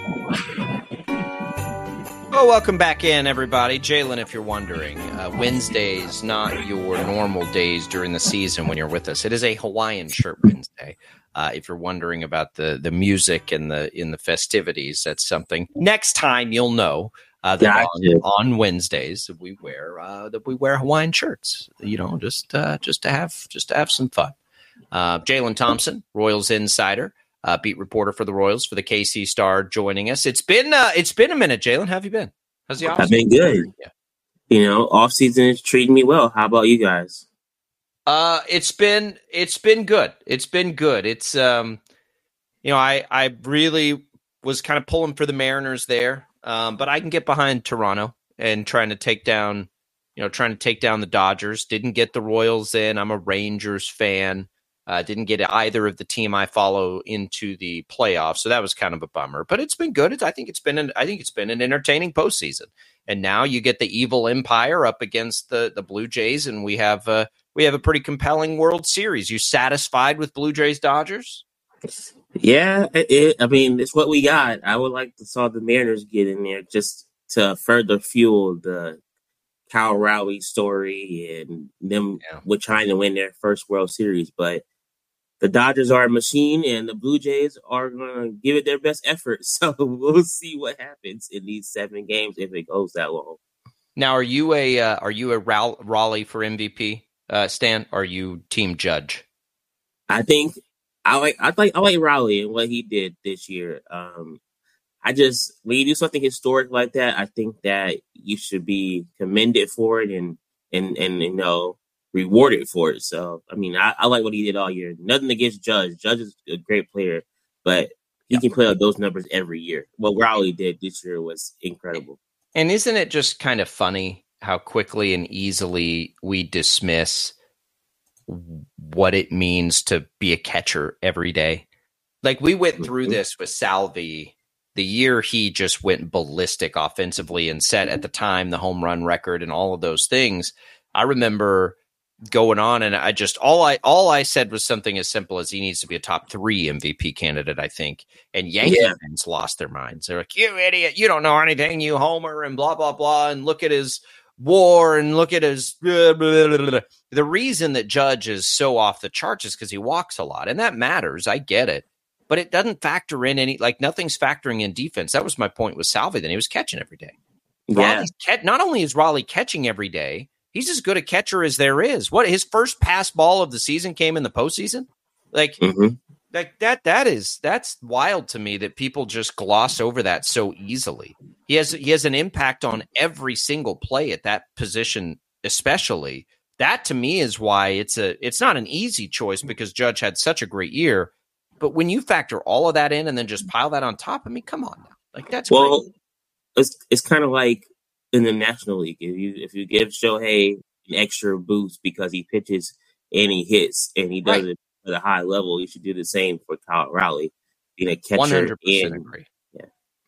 Oh, welcome back in, everybody. Jalen, if you're wondering, Wednesday's not your normal days during the season when you're with us. It is a Hawaiian Shirt Wednesday. If you're wondering about the music and the festivities, that's something. Next time you'll know that on Wednesdays that we wear Hawaiian shirts. You know, just to have some fun. Jalen Thompson, Royals insider. Beat reporter for the Royals for the KC Star, joining us. It's been a minute, Jalen. How have you been? How's the off-season? I've been good. Yeah. You know, off-season is treating me well. How about you guys? It's been good. It's been good. It's I really was kind of pulling for the Mariners there, but I can get behind Toronto and trying to take down the Dodgers. Didn't get the Royals in. I'm a Rangers fan. Didn't get either of the team I follow into the playoffs, so that was kind of a bummer. But it's been good. I think it's been an entertaining postseason. And now you get the evil Empire up against the Blue Jays, and we have a pretty compelling World Series. You satisfied with Blue Jays Dodgers? Yeah, it's what we got. I would like to saw the Mariners get in there just to further fuel the Kyle Rowley story and them with trying to win their first World Series, but the Dodgers are a machine, and the Blue Jays are going to give it their best effort. So we'll see what happens in these 7 games if it goes that long. Now, are you a Raleigh for MVP, Stan? Or are you Team Judge? I think I like Raleigh and what he did this year. When you do something historic like that, I think that you should be commended for it and rewarded for it. So, I mean, I like what he did all year. Nothing against Judge. Judge is a great player, but he can play up those numbers every year. What Raleigh did this year was incredible. And isn't it just kind of funny how quickly and easily we dismiss what it means to be a catcher every day? Like, we went through this with Salvi the year he just went ballistic offensively and set at the time the home run record and all of those things. I remember going on, and I just all I said was something as simple as he needs to be a top 3 MVP candidate, I think. And Yankee fans lost their minds. They're like, "You idiot! You don't know anything, you homer," and blah blah blah. And look at his WAR and look at his blah, blah, blah, blah. The reason that Judge is so off the charts is because he walks a lot, and that matters. I get it, but it doesn't factor in nothing's factoring in defense. That was my point with Salvi. Then he was catching every day. Yeah. Not only is Raleigh catching every day, he's as good a catcher as there is. What, his first pass ball of the season came in the postseason? That's wild to me that people just gloss over that so easily. He has an impact on every single play at that position, especially. That to me is why it's not an easy choice, because Judge had such a great year. But when you factor all of that in and then just pile that on top, I mean, come on now. Like, that's great. It's kind of like in the National League. If you give Shohei an extra boost because he pitches and he hits and he does it at a high level, you should do the same for Kyle Raleigh, being a catcher. 100% agree. Yeah.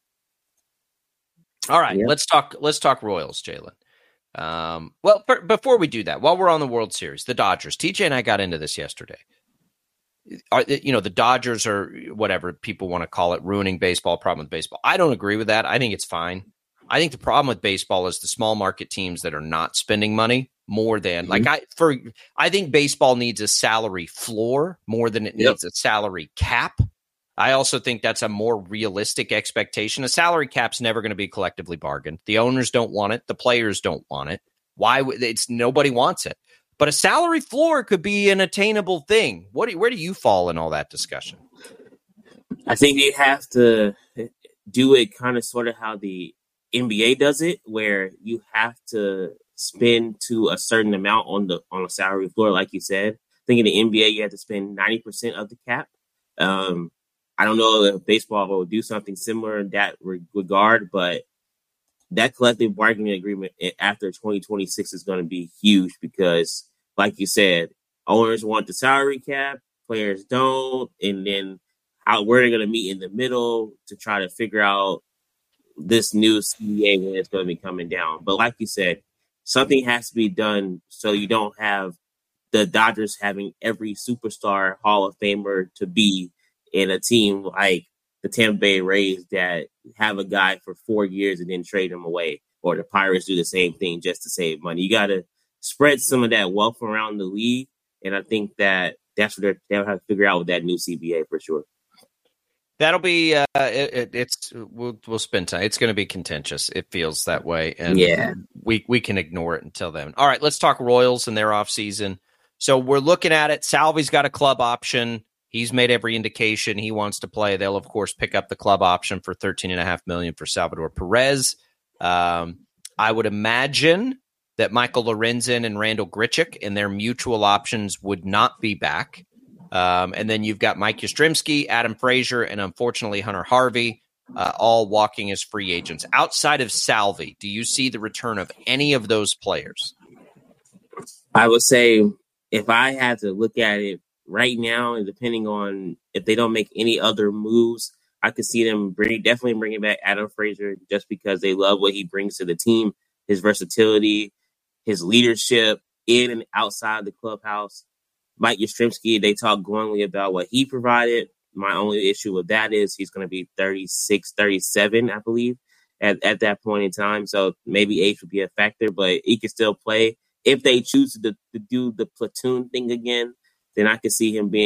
All right, let's talk Royals, Jalen. Before we do that, while we're on the World Series, the Dodgers. TJ and I got into this yesterday. The Dodgers are, whatever people want to call it, ruining baseball, problem with baseball. I don't agree with that. I think it's fine. I think the problem with baseball is the small market teams that are not spending money more than I think baseball needs a salary floor more than it needs a salary cap. I also think that's a more realistic expectation. A salary cap's never going to be collectively bargained. The owners don't want it. The players don't want it. Nobody wants it. But a salary floor could be an attainable thing. Where do you fall in all that discussion? I think you have to do it kind of sort of how the NBA does it, where you have to spend to a certain amount on a salary floor, like you said. I think in the NBA you have to spend 90% of the cap. I don't know if baseball will do something similar in that regard, but that collective bargaining agreement after 2026 is going to be huge because, like you said, owners want the salary cap, players don't, and then where they're going to meet in the middle to try to figure out this new CBA when it's going to be coming down. But like you said, something has to be done so you don't have the Dodgers having every superstar Hall of Famer to be in a team like the Tampa Bay Rays that have a guy for 4 years and then trade him away, or the Pirates do the same thing just to save money. You got to spread some of that wealth around the league, and I think that's what they'll have to figure out with that new CBA for sure. That'll be we'll spend time. It's going to be contentious. It feels that way, and we can ignore it until then. All right, let's talk Royals and their offseason. So we're looking at it. Salvi's got a club option. He's made every indication he wants to play. They'll, of course, pick up the club option for $13.5 million for Salvador Perez. I would imagine that Michael Lorenzen and Randall Grichuk and their mutual options would not be back. And then you've got Mike Yastrzemski, Adam Frazier, and unfortunately Hunter Harvey, all walking as free agents. Outside of Salvi, do you see the return of any of those players? I would say if I had to look at it right now, and depending on if they don't make any other moves, I could see them definitely bringing back Adam Frazier just because they love what he brings to the team, his versatility, his leadership in and outside the clubhouse. Mike Yastrzemski, they talk glowingly about what he provided. My only issue with that is he's going to be 36, 37, I believe, at that point in time. So maybe age would be a factor, but he can still play. If they choose to do the platoon thing again, then I could see him being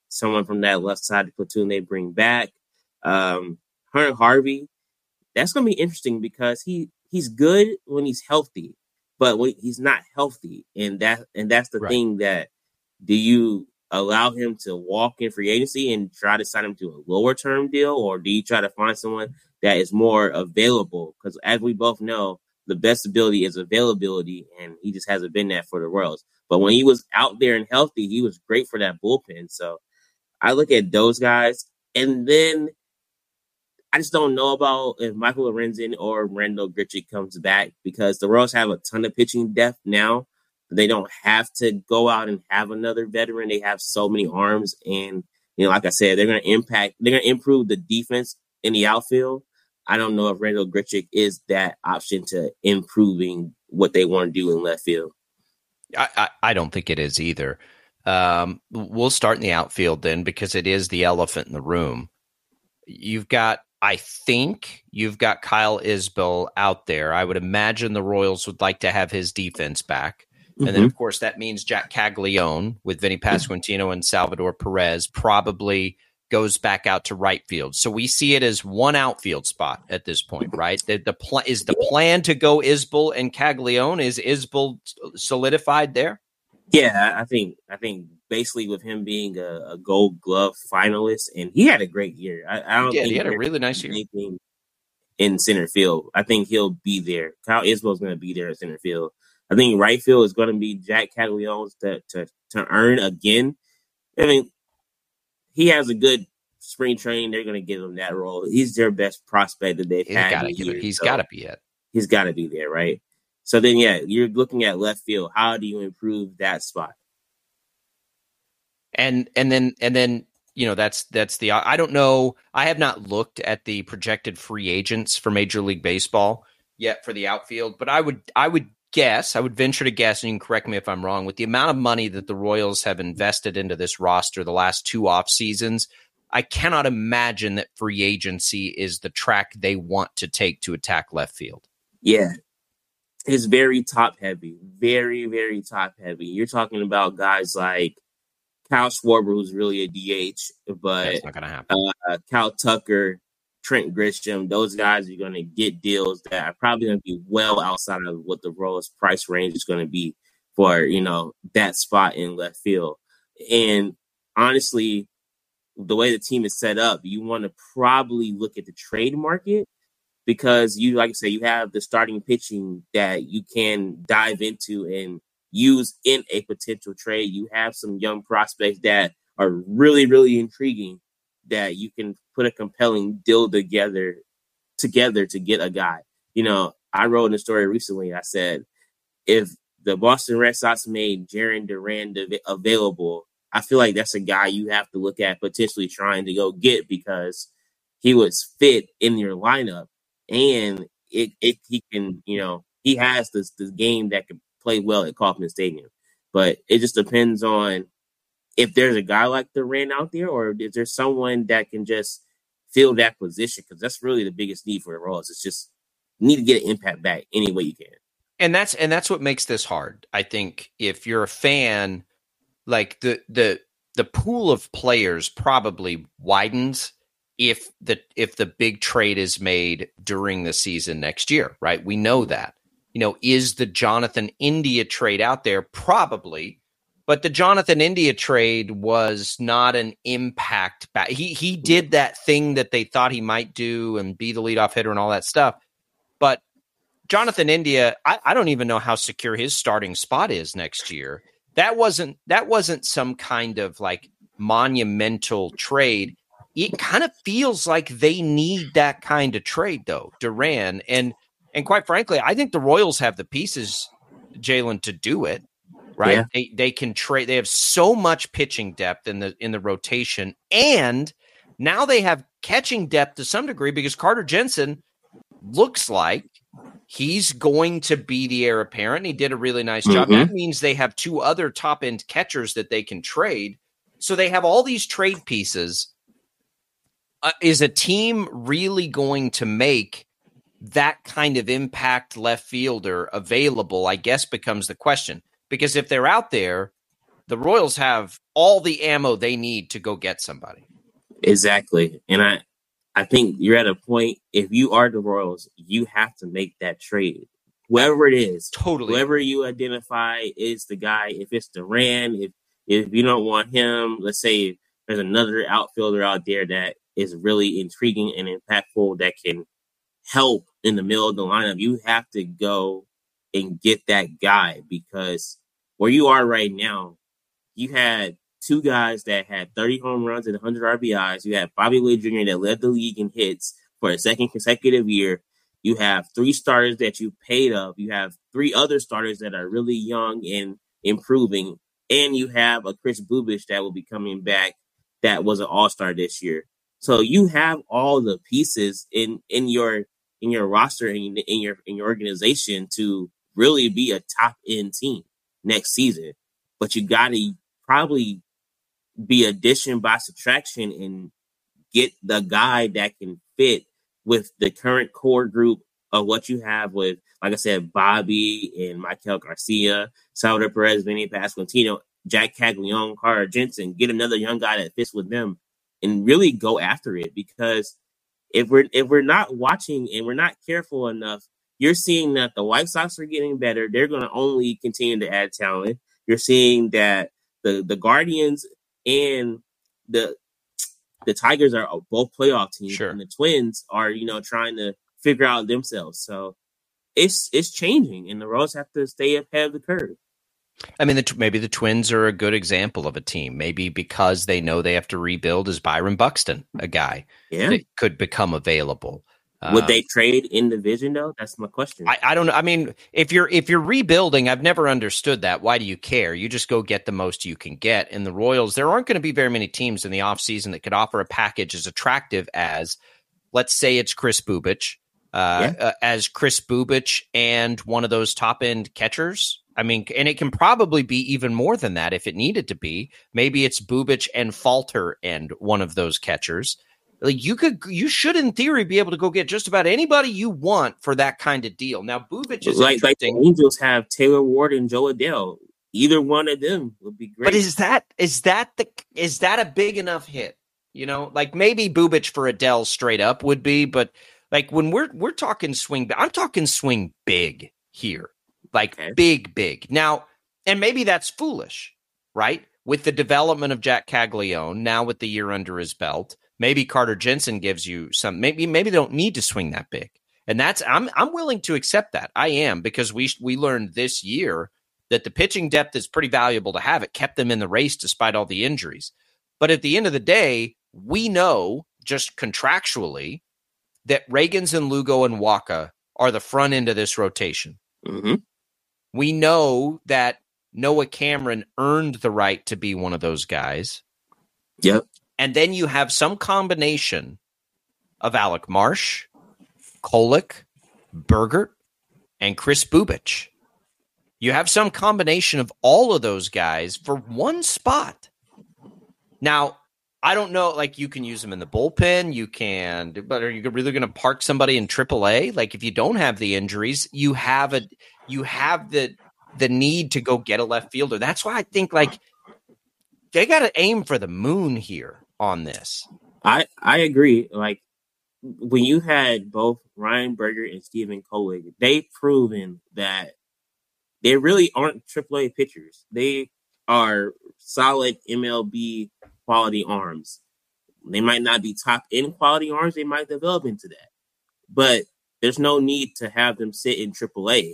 someone from that left side of the platoon they bring back. Hunter Harvey, that's going to be interesting because he's good when he's healthy, but when he's not healthy, and that's the thing that do you allow him to walk in free agency and try to sign him to a lower term deal, or do you try to find someone that is more available? Because as we both know, the best ability is availability, and he just hasn't been that for the Royals. But when he was out there and healthy, he was great for that bullpen. So I look at those guys, and then I just don't know about if Michael Lorenzen or Randall Grichuk comes back, because the Royals have a ton of pitching depth now. They don't have to go out and have another veteran. They have so many arms, and like I said, they're going to improve the defense in the outfield. I don't know if Randall Grichuk is that option to improving what they want to do in left field. I don't think it is either. We'll start in the outfield then, because it is the elephant in the room. I think you've got Kyle Isbell out there. I would imagine the Royals would like to have his defense back. And then, of course, that means Jack Caglione with Vinny Pasquantino and Salvador Perez probably goes back out to right field. So we see it as one outfield spot at this point, right? Is the plan to go Isbell and Caglione? Is Isbell solidified there? Yeah, I think basically with him being a Gold Glove finalist, and he had a great year. I don't think he had a really nice year in center field. I think he'll be there. Kyle Isbell's going to be there at center field. I think right field is going to be Jack Caglione to earn again. I mean, he has a good spring training. They're going to give him that role. He's their best prospect that they've had. He's got to be it. He's got to be there, right? So then, you're looking at left field. How do you improve that spot? And then that's the, I don't know. I have not looked at the projected free agents for Major League Baseball yet for the outfield, but I would venture to guess, and you can correct me if I'm wrong, with the amount of money that the Royals have invested into this roster the last 2 off seasons, I cannot imagine that free agency is the track they want to take to attack left field. Yeah. It's very top heavy, very, very top heavy. You're talking about guys like Kyle Schwarber, who's really a DH, but that's not going to happen. Kyle Tucker, Trent Grisham, those guys are going to get deals that are probably going to be well outside of what the Royals price range is going to be for, that spot in left field. And honestly, the way the team is set up, you want to probably look at the trade market, because like I say, you have the starting pitching that you can dive into and use in a potential trade. You have some young prospects that are really, really intriguing that you can put a compelling deal together to get a guy. I wrote in a story recently, I said, if the Boston Red Sox made Jarren Duran available, I feel like that's a guy you have to look at potentially trying to go get, because he was fit in your lineup, and he can, he has this game that can play well at Kauffman Stadium. But it just depends on if there's a guy like Duran out there, or is there someone that can just fill that position, because that's really the biggest need for the Royals. It's just you need to get an impact back any way you can. And that's what makes this hard. I think if you're a fan, like the pool of players probably widens if the big trade is made during the season next year, right? We know that. Is the Jonathan India trade out there? Probably. But the Jonathan India trade was not an impact back. He did that thing that they thought he might do and be the leadoff hitter and all that stuff. But Jonathan India, I don't even know how secure his starting spot is next year. That wasn't some kind of like monumental trade. It kind of feels like they need that kind of trade, though, Duran. And quite frankly, I think the Royals have the pieces, Jalen, to do it. Right. Yeah. They can trade. They have so much pitching depth in the rotation. And now they have catching depth to some degree, because Carter Jensen looks like he's going to be the heir apparent. He did a really nice job. That means they have 2 other top end catchers that they can trade. So they have all these trade pieces. Is a team really going to make that kind of impact left fielder available? I guess becomes the question. Because if they're out there, the Royals have all the ammo they need to go get somebody. Exactly. And I think you're at a point, if you are the Royals, you have to make that trade. Whoever it is, totally. Whoever you identify is the guy. If it's Duran, if you don't want him, let's say there's another outfielder out there that is really intriguing and impactful that can help in the middle of the lineup, you have to go and get that guy, because where you are right now, you had two guys that had 30 home runs and 100 RBIs. You had Bobby Witt Jr. that led the league in hits for a second consecutive year. You have three starters that you paid up. You have three other starters that are really young and improving. And you have a Chris Bubic that will be coming back that was an all-star this year. So you have all the pieces in your roster and in your organization to really be a top-end team next season. But you got to probably be addition by subtraction and get the guy that can fit with the current core group of what you have with, like I said, Bobby and Michael Garcia, Salvador Perez, Vinny Pasquantino, Jack Caglione, Carter Jensen. Get another young guy that fits with them and really go after it. Because if we're not watching and we're not careful enough, you're seeing that the White Sox are getting better. They're going to only continue to add talent. You're seeing that the Guardians and the Tigers are both playoff teams, sure. And the Twins are, trying to figure out themselves. So it's changing, and the Royals have to stay ahead of the curve. I mean, maybe the Twins are a good example of a team. Maybe because they know they have to rebuild, is Byron Buxton a guy that could become available? Would they trade in division though? That's my question. I don't know. I mean, if you're rebuilding, I've never understood that. Why do you care? You just go get the most you can get. And the Royals, there aren't going to be very many teams in the offseason that could offer a package as attractive as, let's say it's Chris Bubic, as Chris Bubic and one of those top end catchers. I mean, and it can probably be even more than that if it needed to be. Maybe it's Bubic and Falter and one of those catchers. Like you should, in theory, be able to go get just about anybody you want for that kind of deal. Now, Bubic is like the Angels have Taylor Ward and Joe Adele. Either one of them would be great. But is that a big enough hit? Like maybe Bubic for Adele straight up would be, but like when we're talking swing, I'm talking swing big here, like big. Now, and maybe that's foolish, right? With the development of Jack Caglione, now with the year under his belt. Maybe Carter Jensen gives you some. Maybe they don't need to swing that big, and that's I'm willing to accept that. I am, because we learned this year that the pitching depth is pretty valuable to have. It kept them in the race despite all the injuries. But at the end of the day, we know just contractually that Ragans and Lugo and Waka are the front end of this rotation. Mm-hmm. We know that Noah Cameron earned the right to be one of those guys. Yep. And then you have some combination of Alec Marsh, Kolek, Bergert, and Chris Bubic. You have some combination of all of those guys for one spot. Now, I don't know, like you can use them in the bullpen, but are you really going to park somebody in AAA? Like if you don't have the injuries, you have the need to go get a left fielder. That's why I think like they got to aim for the moon here on this. I agree. Like when you had both Ryan Berger and Stephen Kolek, they've proven that they really aren't AAA pitchers. They are solid MLB quality arms. They might not be top end quality arms. They might develop into that, but there's no need to have them sit in AAA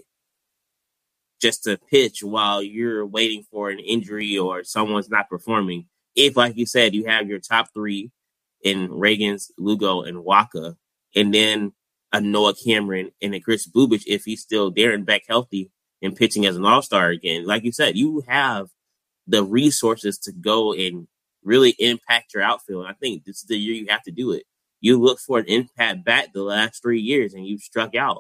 just to pitch while you're waiting for an injury or someone's not performing. If, like you said, you have your top three in Ragans, Lugo, and Waka, and then a Noah Cameron and a Chris Bubic, if he's still there and back healthy and pitching as an all-star again, like you said, you have the resources to go and really impact your outfield. I think this is the year you have to do it. You look for an impact bat the last 3 years and you've struck out.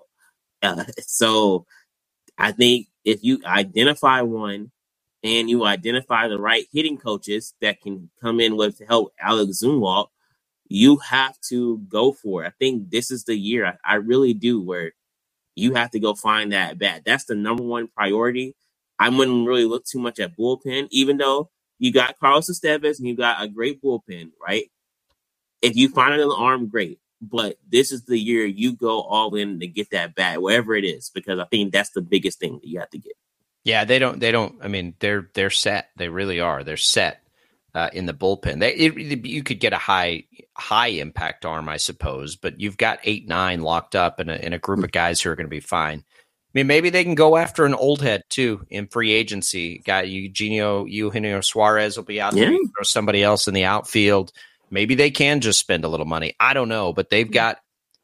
So I think if you identify one and you identify the right hitting coaches that can come in with to help Alex Zumwalt, you have to go for it. I think this is the year. I really do, where you have to go find that bat. That's the number one priority. I wouldn't really look too much at bullpen, even though you got Carlos Estevez and you got a great bullpen, right? If you find another arm, great. But this is the year you go all in to get that bat, wherever it is, because I think that's the biggest thing that you have to get. Yeah, they don't. I mean, they're set. They really are. They're set in the bullpen. You could get a high impact arm, I suppose, but you've got 8-9 locked up in a group of guys who are going to be fine. I mean, maybe they can go after an old head too in free agency. Got Eugenio Suarez will be out there. Or somebody else in the outfield. Maybe they can just spend a little money. I don't know, but they've got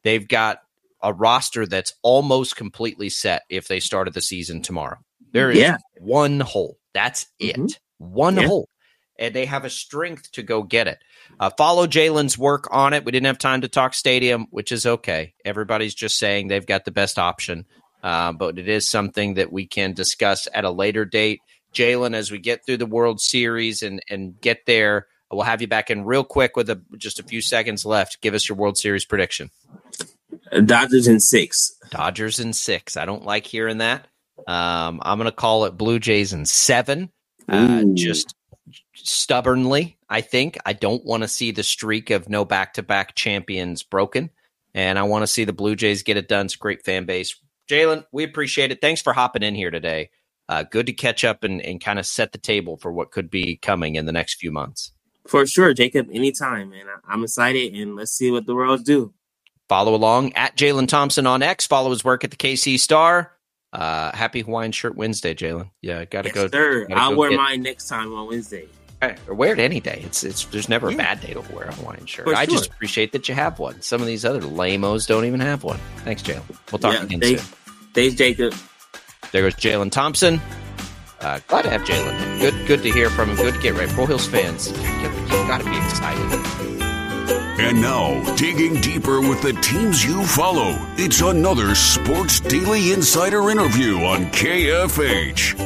a roster that's almost completely set if they started the season tomorrow. There is one hole. That's it. One hole. And they have a strength to go get it. Follow Jalen's work on it. We didn't have time to talk stadium, which is okay. Everybody's just saying they've got the best option. But it is something that we can discuss at a later date. Jalen, as we get through the World Series and get there, we'll have you back in real quick with just a few seconds left. Give us your World Series prediction. Dodgers in 6. Dodgers in 6. I don't like hearing that. I'm going to call it Blue Jays in 7. Just stubbornly, I think. I don't want to see the streak of no back-to-back champions broken, and I want to see the Blue Jays get it done. It's a great fan base. Jalen, we appreciate it. Thanks for hopping in here today. Good to catch up and kind of set the table for what could be coming in the next few months. For sure, Jacob. Anytime, man. I'm excited, and let's see what the worlds do. Follow along at Jalen Thompson on X. Follow his work at the KC Star. Happy Hawaiian Shirt Wednesday, Jalen. Yeah, gotta go. Sir, I'll wear mine next time on Wednesday. Or wear it any day. There's never a bad day to wear a Hawaiian shirt. I just appreciate that you have one. Some of these other lame-os don't even have one. Thanks, Jalen. We'll talk again soon. Thanks, Jacob. There goes Jalen Thompson. Glad to have Jalen. Good to hear from him. Good to get right. Pro Hills fans, you've got to be excited. And now, digging deeper with the teams you follow, it's another Sports Daily Insider interview on KFH.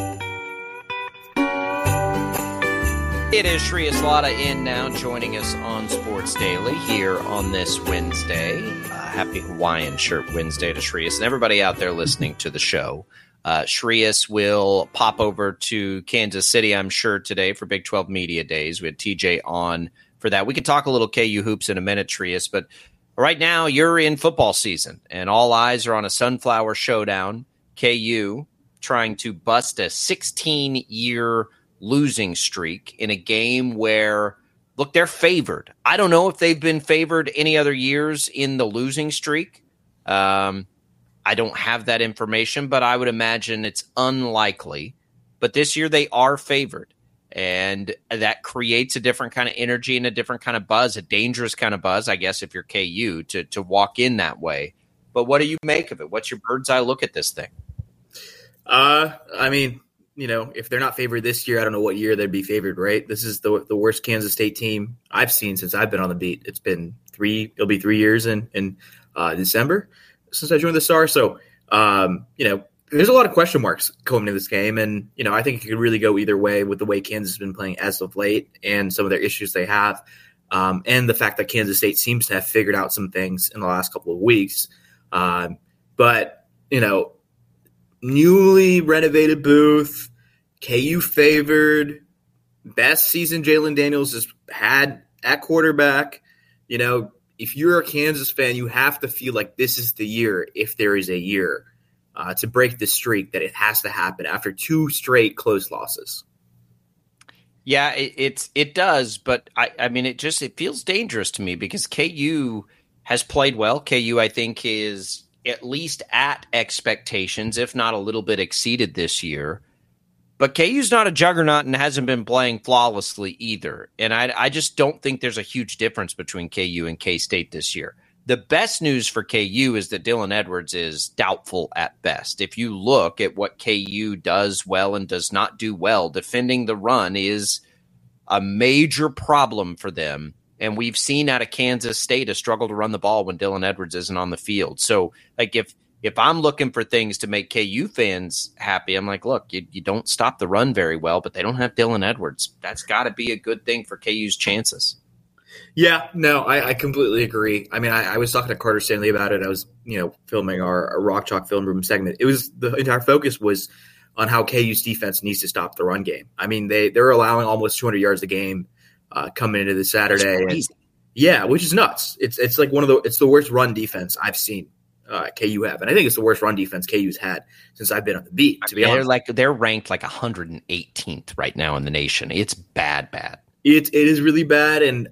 It is Shreya Slada in now, joining us on Sports Daily here on this Wednesday. Happy Hawaiian Shirt Wednesday to Shreya and everybody out there listening to the show. Shreya will pop over to Kansas City, I'm sure, today for Big 12 Media Days. We had TJ on for that. We could talk a little KU hoops in a minute, Shreya, but right now you're in football season, and all eyes are on a Sunflower Showdown. KU trying to bust a 16-year losing streak in a game where, look, they're favored. I don't know if they've been favored any other years in the losing streak. I don't have that information, but I would imagine it's unlikely. But this year they are favored, and that creates a different kind of energy and a different kind of buzz, a dangerous kind of buzz, I guess, if you're KU, to walk in that way. But what do you make of it? What's your bird's eye look at this thing? I mean, you know, if they're not favored this year, I don't know what year they'd be favored, right? This is the worst Kansas State team I've seen since I've been on the beat. It's been it'll be 3 years in December since I joined the Star. So, you know, there's a lot of question marks going into this game. And, you know, I think it could really go either way with the way Kansas has been playing as of late and some of their issues they have. And the fact that Kansas State seems to have figured out some things in the last couple of weeks. But, you know, newly renovated booth, KU favored, best season Jalen Daniels has had at quarterback. You know, if you're a Kansas fan, you have to feel like this is the year, if there is a year, to break the streak, that it has to happen after 2 straight close losses. Yeah, it does, but I mean, it feels dangerous to me because KU has played well. KU, I think, is at least at expectations, if not a little bit exceeded this year. But KU's not a juggernaut and hasn't been playing flawlessly either. And I just don't think there's a huge difference between KU and K-State this year. The best news for KU is that Dylan Edwards is doubtful at best. If you look at what KU does well and does not do well, defending the run is a major problem for them. And we've seen out of Kansas State a struggle to run the ball when Dylan Edwards isn't on the field. So, like, if I'm looking for things to make KU fans happy, I'm like, look, you don't stop the run very well, but they don't have Dylan Edwards. That's got to be a good thing for KU's chances. Yeah, no, I completely agree. I mean, I was talking to Carter Stanley about it. I was, you know, filming our Rock Chalk Film Room segment. It was the entire focus was on how KU's defense needs to stop the run game. I mean, they're allowing almost 200 yards a game coming into this Saturday. And, which is nuts. It's like it's the worst run defense I've seen KU have, and I think it's the worst run defense KU's had since I've been on the beat. To be honest, they're ranked like 118th right now in the nation. It's bad. It is really bad, and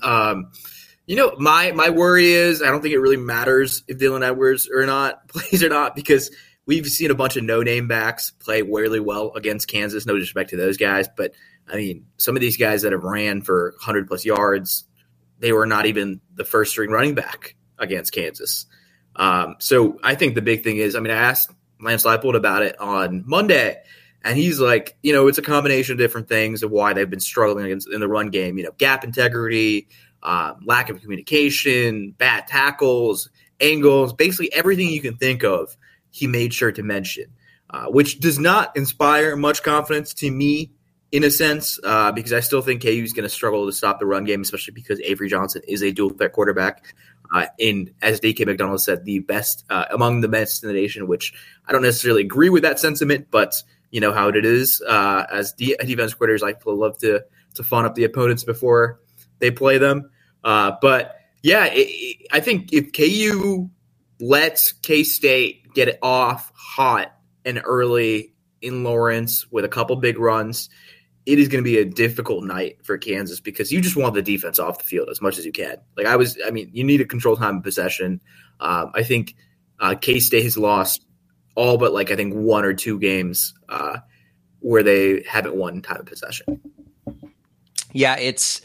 my worry is I don't think it really matters if Dylan Edwards plays or not, because we've seen a bunch of no-name backs play really well against Kansas. No disrespect to those guys, but I mean, some of these guys that have ran for 100-plus yards, they were not even the first-string running back against Kansas. So I think the big thing is, I asked Lance Leipold about it on Monday, and he's like, it's a combination of different things of why they've been struggling in the run game. Gap integrity, lack of communication, bad tackles, angles, basically everything you can think of, he made sure to mention, which does not inspire much confidence to me in a sense, because I still think KU is going to struggle to stop the run game, especially because Avery Johnson is a dual threat quarterback. As DK McDonald said, the best among the best in the nation, which I don't necessarily agree with that sentiment, but you know how it is. As defense coordinators, I love to fawn up the opponents before they play them. But yeah, I think if KU lets K-State get it off hot and early in Lawrence with a couple big runs, it is going to be a difficult night for Kansas because you just want the defense off the field as much as you can. You need to control time of possession. I think K-State has lost all but I think 1 or 2 games where they haven't won time of possession. Yeah, it's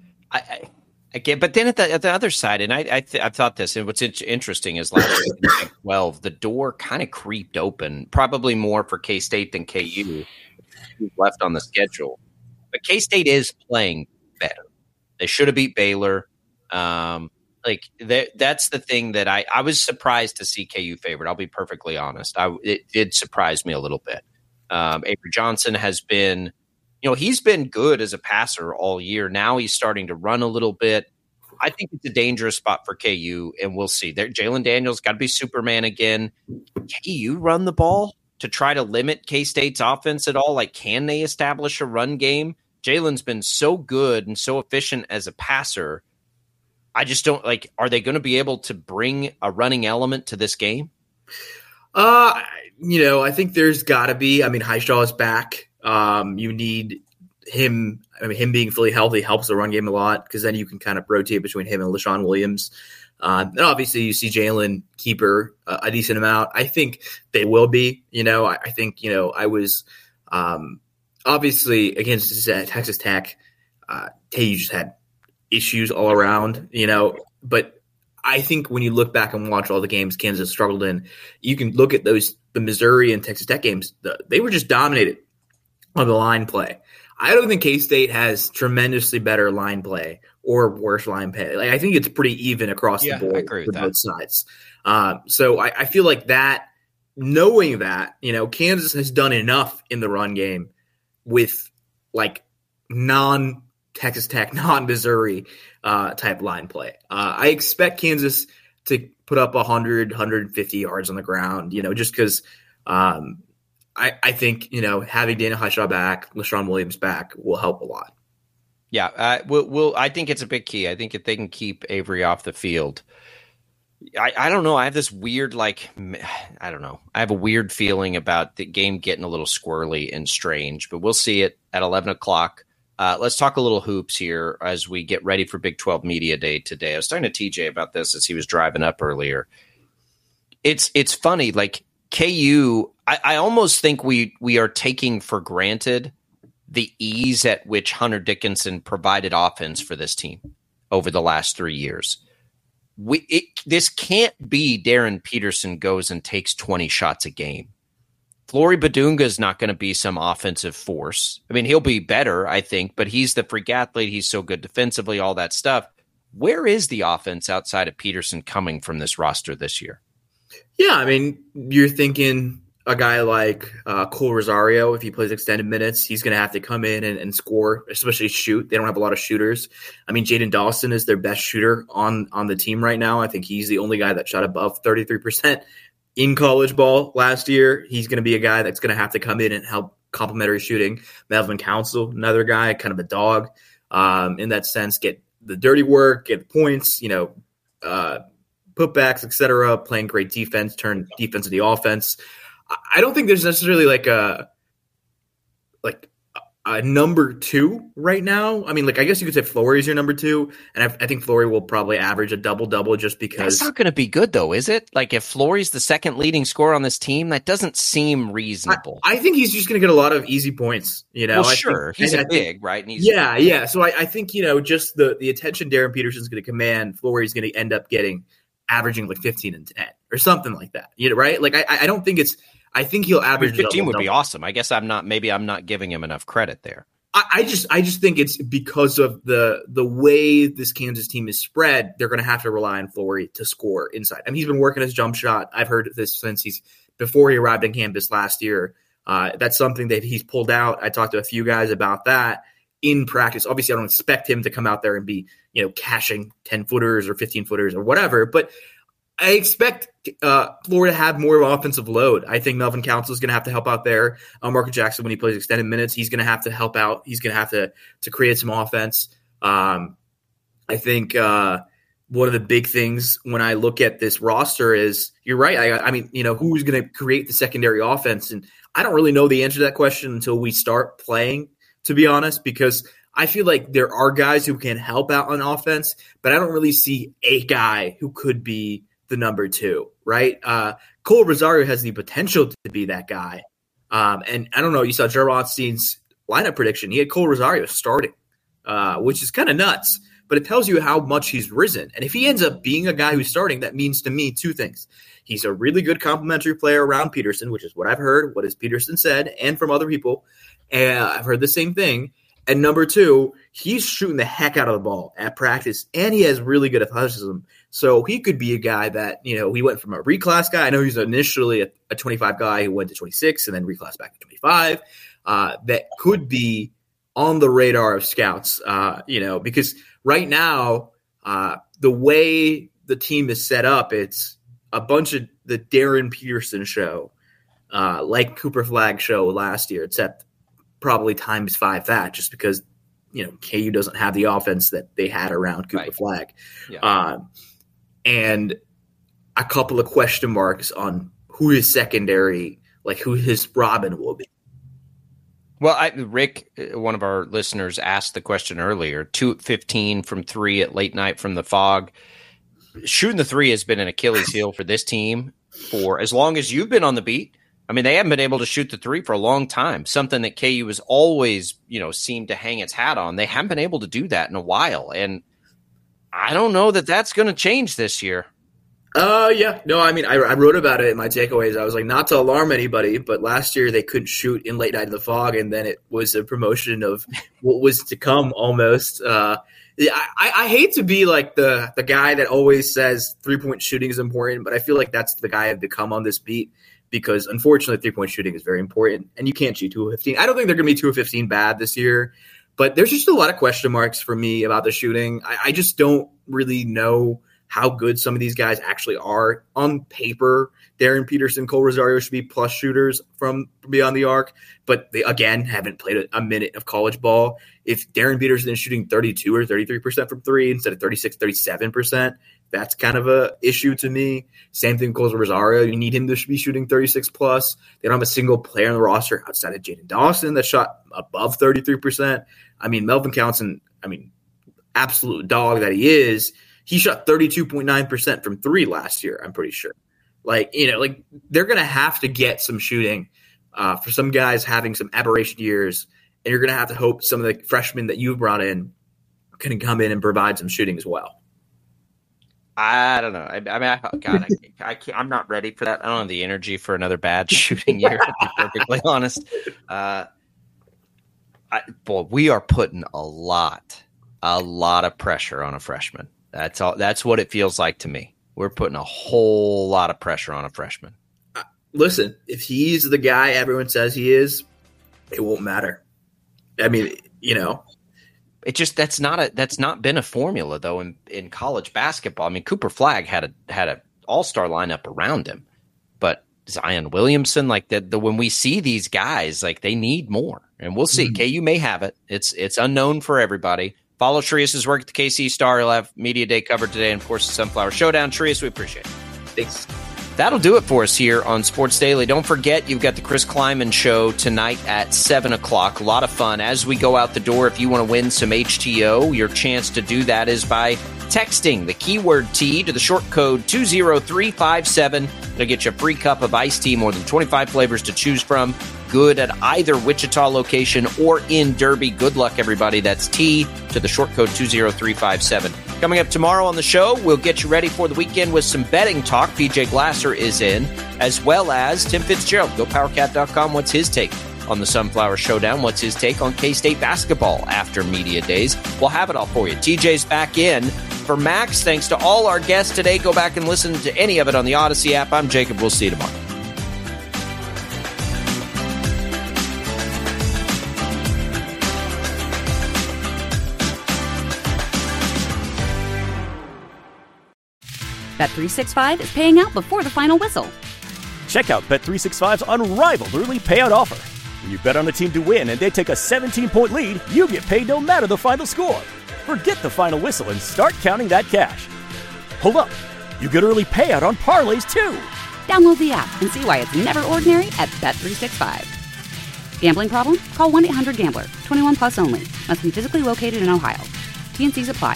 again, but then at the other side, and I've thought this, and what's interesting is last year in Big 12, the door kind of creeped open, probably more for K-State than KU. Left on the schedule, but K-State is playing better. They should have beat Baylor. That's the thing that I was surprised to see KU favored. I'll be perfectly honest. It did surprise me a little bit. Avery Johnson has been, he's been good as a passer all year. Now he's starting to run a little bit. I think it's a dangerous spot for KU, and we'll see. Jalen Daniels got to be Superman again. KU run the ball to try to limit K-State's offense at all? Can they establish a run game? Jalen's been so good and so efficient as a passer. I just don't are they going to be able to bring a running element to this game? I think there's got to be. Highshaw is back. You need him. Him being fully healthy helps the run game a lot because then you can kind of rotate between him and LaShawn Williams. And obviously you see Jalen Keeper a decent amount. I think they will be, I think, I was obviously against Texas Tech. KU just had issues all around, but I think when you look back and watch all the games Kansas struggled in, you can look at the Missouri and Texas Tech games. They were just dominated on the line play. I don't think K-State has tremendously better line play or worse line play. I think it's pretty even across the board for both sides. So I feel like that, knowing that, Kansas has done enough in the run game with non-Texas Tech, non-Missouri type line play. I expect Kansas to put up 100, 150 yards on the ground, just because I think, having Daniel Highshaw back, LaShawn Williams back will help a lot. Yeah, I think it's a big key. I think if they can keep Avery off the field, I don't know. I have this weird, I don't know. I have a weird feeling about the game getting a little squirrely and strange, but we'll see it at 11 o'clock. Let's talk a little hoops here as we get ready for Big 12 Media Day today. I was talking to TJ about this as he was driving up earlier. It's funny, KU, I almost think we are taking for granted the ease at which Hunter Dickinson provided offense for this team over the last 3 years. This can't be Darren Peterson goes and takes 20 shots a game. Flory Badunga is not going to be some offensive force. He'll be better, I think, but he's the freak athlete. He's so good defensively, all that stuff. Where is the offense outside of Peterson coming from this roster this year? Yeah, you're thinking a guy like Cole Rosario, if he plays extended minutes, he's going to have to come in and score, especially shoot. They don't have a lot of shooters. Jaden Dawson is their best shooter on the team right now. I think he's the only guy that shot above 33%, in college ball last year. He's going to be a guy that's going to have to come in and help complementary shooting. Melvin Council, another guy, kind of a dog in that sense, get the dirty work, get points, putbacks, etc., playing great defense, turn defense into the offense. I don't think there's necessarily like a number two right now. I mean, I guess you could say Flory's your number two, and I think Flory will probably average a double-double just because. That's not going to be good, though, is it? If Flory's the second leading scorer on this team, that doesn't seem reasonable. I think he's just going to get a lot of easy points. Well, sure. He's big, right? And yeah. So I think, just the attention Darren Peterson's going to command, Flory's going to end up averaging 15 and 10 or something like that. Right? I don't think it's. I think he'll average 15 would be awesome. I guess I'm not giving him enough credit there. I just think it's because of the way this Kansas team is spread, they're going to have to rely on Flory to score inside. I mean, he's been working his jump shot. I've heard this since before he arrived on campus last year. That's something that he's pulled out. I talked to a few guys about that in practice. Obviously, I don't expect him to come out there and be, cashing 10-footers or 15-footers or whatever, but I expect Florida to have more of an offensive load. I think Melvin Council is going to have to help out there. Marco Jackson, when he plays extended minutes, he's going to have to help out. He's going to have to create some offense. I think one of the big things when I look at this roster is, you're right. I mean, who's going to create the secondary offense? And I don't really know the answer to that question until we start playing, to be honest, because I feel like there are guys who can help out on offense, but I don't really see a guy who could be the number two, right? Cole Rosario has the potential to be that guy. And I don't know, you saw Joe Rothstein's lineup prediction. He had Cole Rosario starting, which is kind of nuts, but it tells you how much he's risen. And if he ends up being a guy who's starting, that means to me two things. He's a really good complementary player around Peterson, which is what I've heard, what has Peterson said, and from other people. And I've heard the same thing. And number two, he's shooting the heck out of the ball at practice, and he has really good athleticism. So he could be a guy that, he went from a reclass guy. I know he's initially a 25 guy who went to 26 and then reclassed back to 25. That could be on the radar of scouts, because right now, the way the team is set up, it's a bunch of the Darren Peterson show, like Cooper Flagg show last year, except probably times 5 that, just because, KU doesn't have the offense that they had around Cooper Flagg. Yeah. And a couple of question marks on who his secondary, who his Robin will be. Well, Rick, one of our listeners, asked the question earlier, 2-15 from 3 at late night from the Fog. Shooting the 3 has been an Achilles heel for this team for as long as you've been on the beat. I mean, they haven't been able to shoot the 3 for a long time, something that KU has always, seemed to hang its hat on. They haven't been able to do that in a while, and I don't know that that's going to change this year. Yeah. No, I mean, I wrote about it in my takeaways. I was like, not to alarm anybody, but last year they couldn't shoot in late night in the Fog, and then it was a promotion of what was to come almost. I hate to be like the guy that always says 3-point shooting is important, but I feel like that's the guy I've become on this beat. Because, unfortunately, 3-point shooting is very important, and you can't shoot 2 of 15. I don't think they're going to be 2 of 15 bad this year, but there's just a lot of question marks for me about the shooting. I just don't really know how good some of these guys actually are. On paper, Darren Peterson, Cole Rosario should be plus shooters from beyond the arc, but they, again, haven't played a minute of college ball. If Darren Peterson is shooting 32 or 33% from 3 instead of 36, 37%, that's kind of a issue to me. Same thing with Cole Rosario. You need him to be shooting 36 plus. They don't have a single player on the roster outside of Jaden Dawson that shot above 33%. I mean, Melvin Council, absolute dog that he is, he shot 32.9% from 3 last year, I'm pretty sure. They're going to have to get some shooting for some guys having some aberration years, and you're going to have to hope some of the freshmen that you brought in can come in and provide some shooting as well. I don't know. I'm not ready for that. I don't have the energy for another bad shooting year, to be perfectly honest. We are putting a lot of pressure on a freshman. That's all. That's what it feels like to me. We're putting a whole lot of pressure on a freshman. Listen, if he's the guy everyone says he is, it won't matter. I mean, It just that's not been a formula though in college basketball. I mean, Cooper Flagg had a all-star lineup around him, but Zion Williamson, like when we see these guys, like they need more, and we'll see. KU may have it. It's unknown for everybody. Follow Trias' work at the KC Star. He'll have Media Day covered today, and of course the Sunflower Showdown. Trias, we appreciate it. Thanks. That'll do it for us here on Sports Daily. Don't forget, you've got the Chris Kleiman Show tonight at 7 o'clock. A lot of fun. As we go out the door, if you want to win some HTO, your chance to do that is by texting the keyword T to the short code 20357. It'll get you a free cup of iced tea, more than 25 flavors to choose from. Good at either Wichita location or in Derby. Good luck, everybody. That's T to the short code 20357. Coming up tomorrow on the show, we'll get you ready for the weekend with some betting talk. PJ Glasser is in, as well as Tim Fitzgerald. GoPowerCat.com. What's his take on the Sunflower Showdown? What's his take on K-State basketball after Media Days? We'll have it all for you. TJ's back in. For Max, thanks to all our guests today. Go back and listen to any of it on the Odyssey app. I'm Jacob. We'll see you tomorrow. Bet365 is paying out before the final whistle. Check out Bet365's unrivaled early payout offer. When you bet on a team to win and they take a 17-point lead, you get paid no matter the final score. Forget the final whistle and start counting that cash. Hold up. You get early payout on parlays, too. Download the app and see why it's never ordinary at Bet365. Gambling problem? Call 1-800-GAMBLER. 21 plus only. Must be physically located in Ohio. T&Cs apply.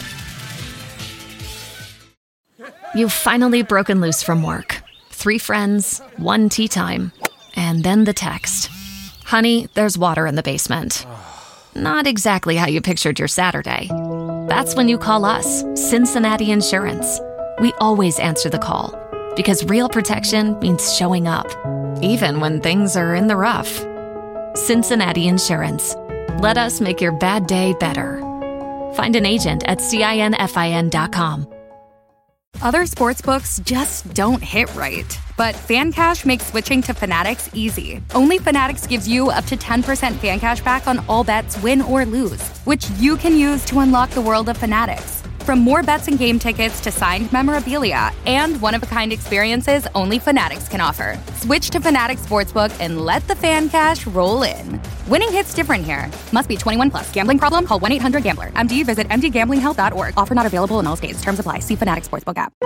You've finally broken loose from work. 3 friends, 1 tea time, and then the text. Honey, there's water in the basement. Not exactly how you pictured your Saturday. That's when you call us, Cincinnati Insurance. We always answer the call, because real protection means showing up, even when things are in the rough. Cincinnati Insurance. Let us make your bad day better. Find an agent at CINFIN.com. Other sportsbooks just don't hit right. But FanCash makes switching to Fanatics easy. Only Fanatics gives you up to 10% fan cash back on all bets, win or lose, which you can use to unlock the world of Fanatics. From more bets and game tickets to signed memorabilia and one-of-a-kind experiences only Fanatics can offer. Switch to Fanatics Sportsbook and let the fan cash roll in. Winning hits different here. Must be 21 plus. Gambling problem? Call 1-800-GAMBLER. MD, visit mdgamblinghelp.org. Offer not available in all states. Terms apply. See Fanatics Sportsbook app.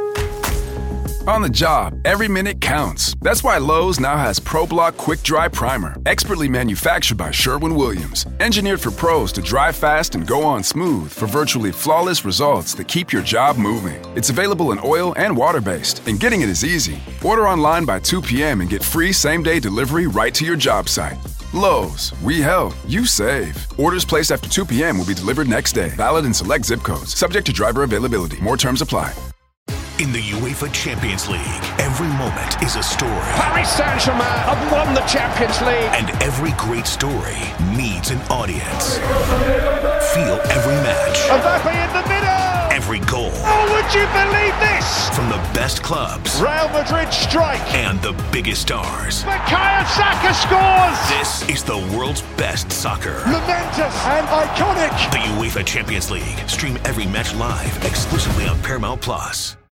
On the job, every minute counts. That's why Lowe's now has ProBlock Quick Dry Primer, expertly manufactured by Sherwin-Williams. Engineered for pros to dry fast and go on smooth for virtually flawless results that keep your job moving. It's available in oil and water-based, and getting it is easy. Order online by 2 p.m. and get free same-day delivery right to your job site. Lowe's, we help, you save. Orders placed after 2 p.m. will be delivered next day. Valid in select zip codes. Subject to driver availability. More terms apply. In the UEFA Champions League, every moment is a story. Paris Saint-Germain have won the Champions League. And every great story needs an audience. Feel every match. Mbappe in the middle. Every goal. Oh, would you believe this? From the best clubs. Real Madrid strike. And the biggest stars. Bukayo Saka scores. This is the world's best soccer. Momentous and iconic. The UEFA Champions League. Stream every match live exclusively on Paramount Plus.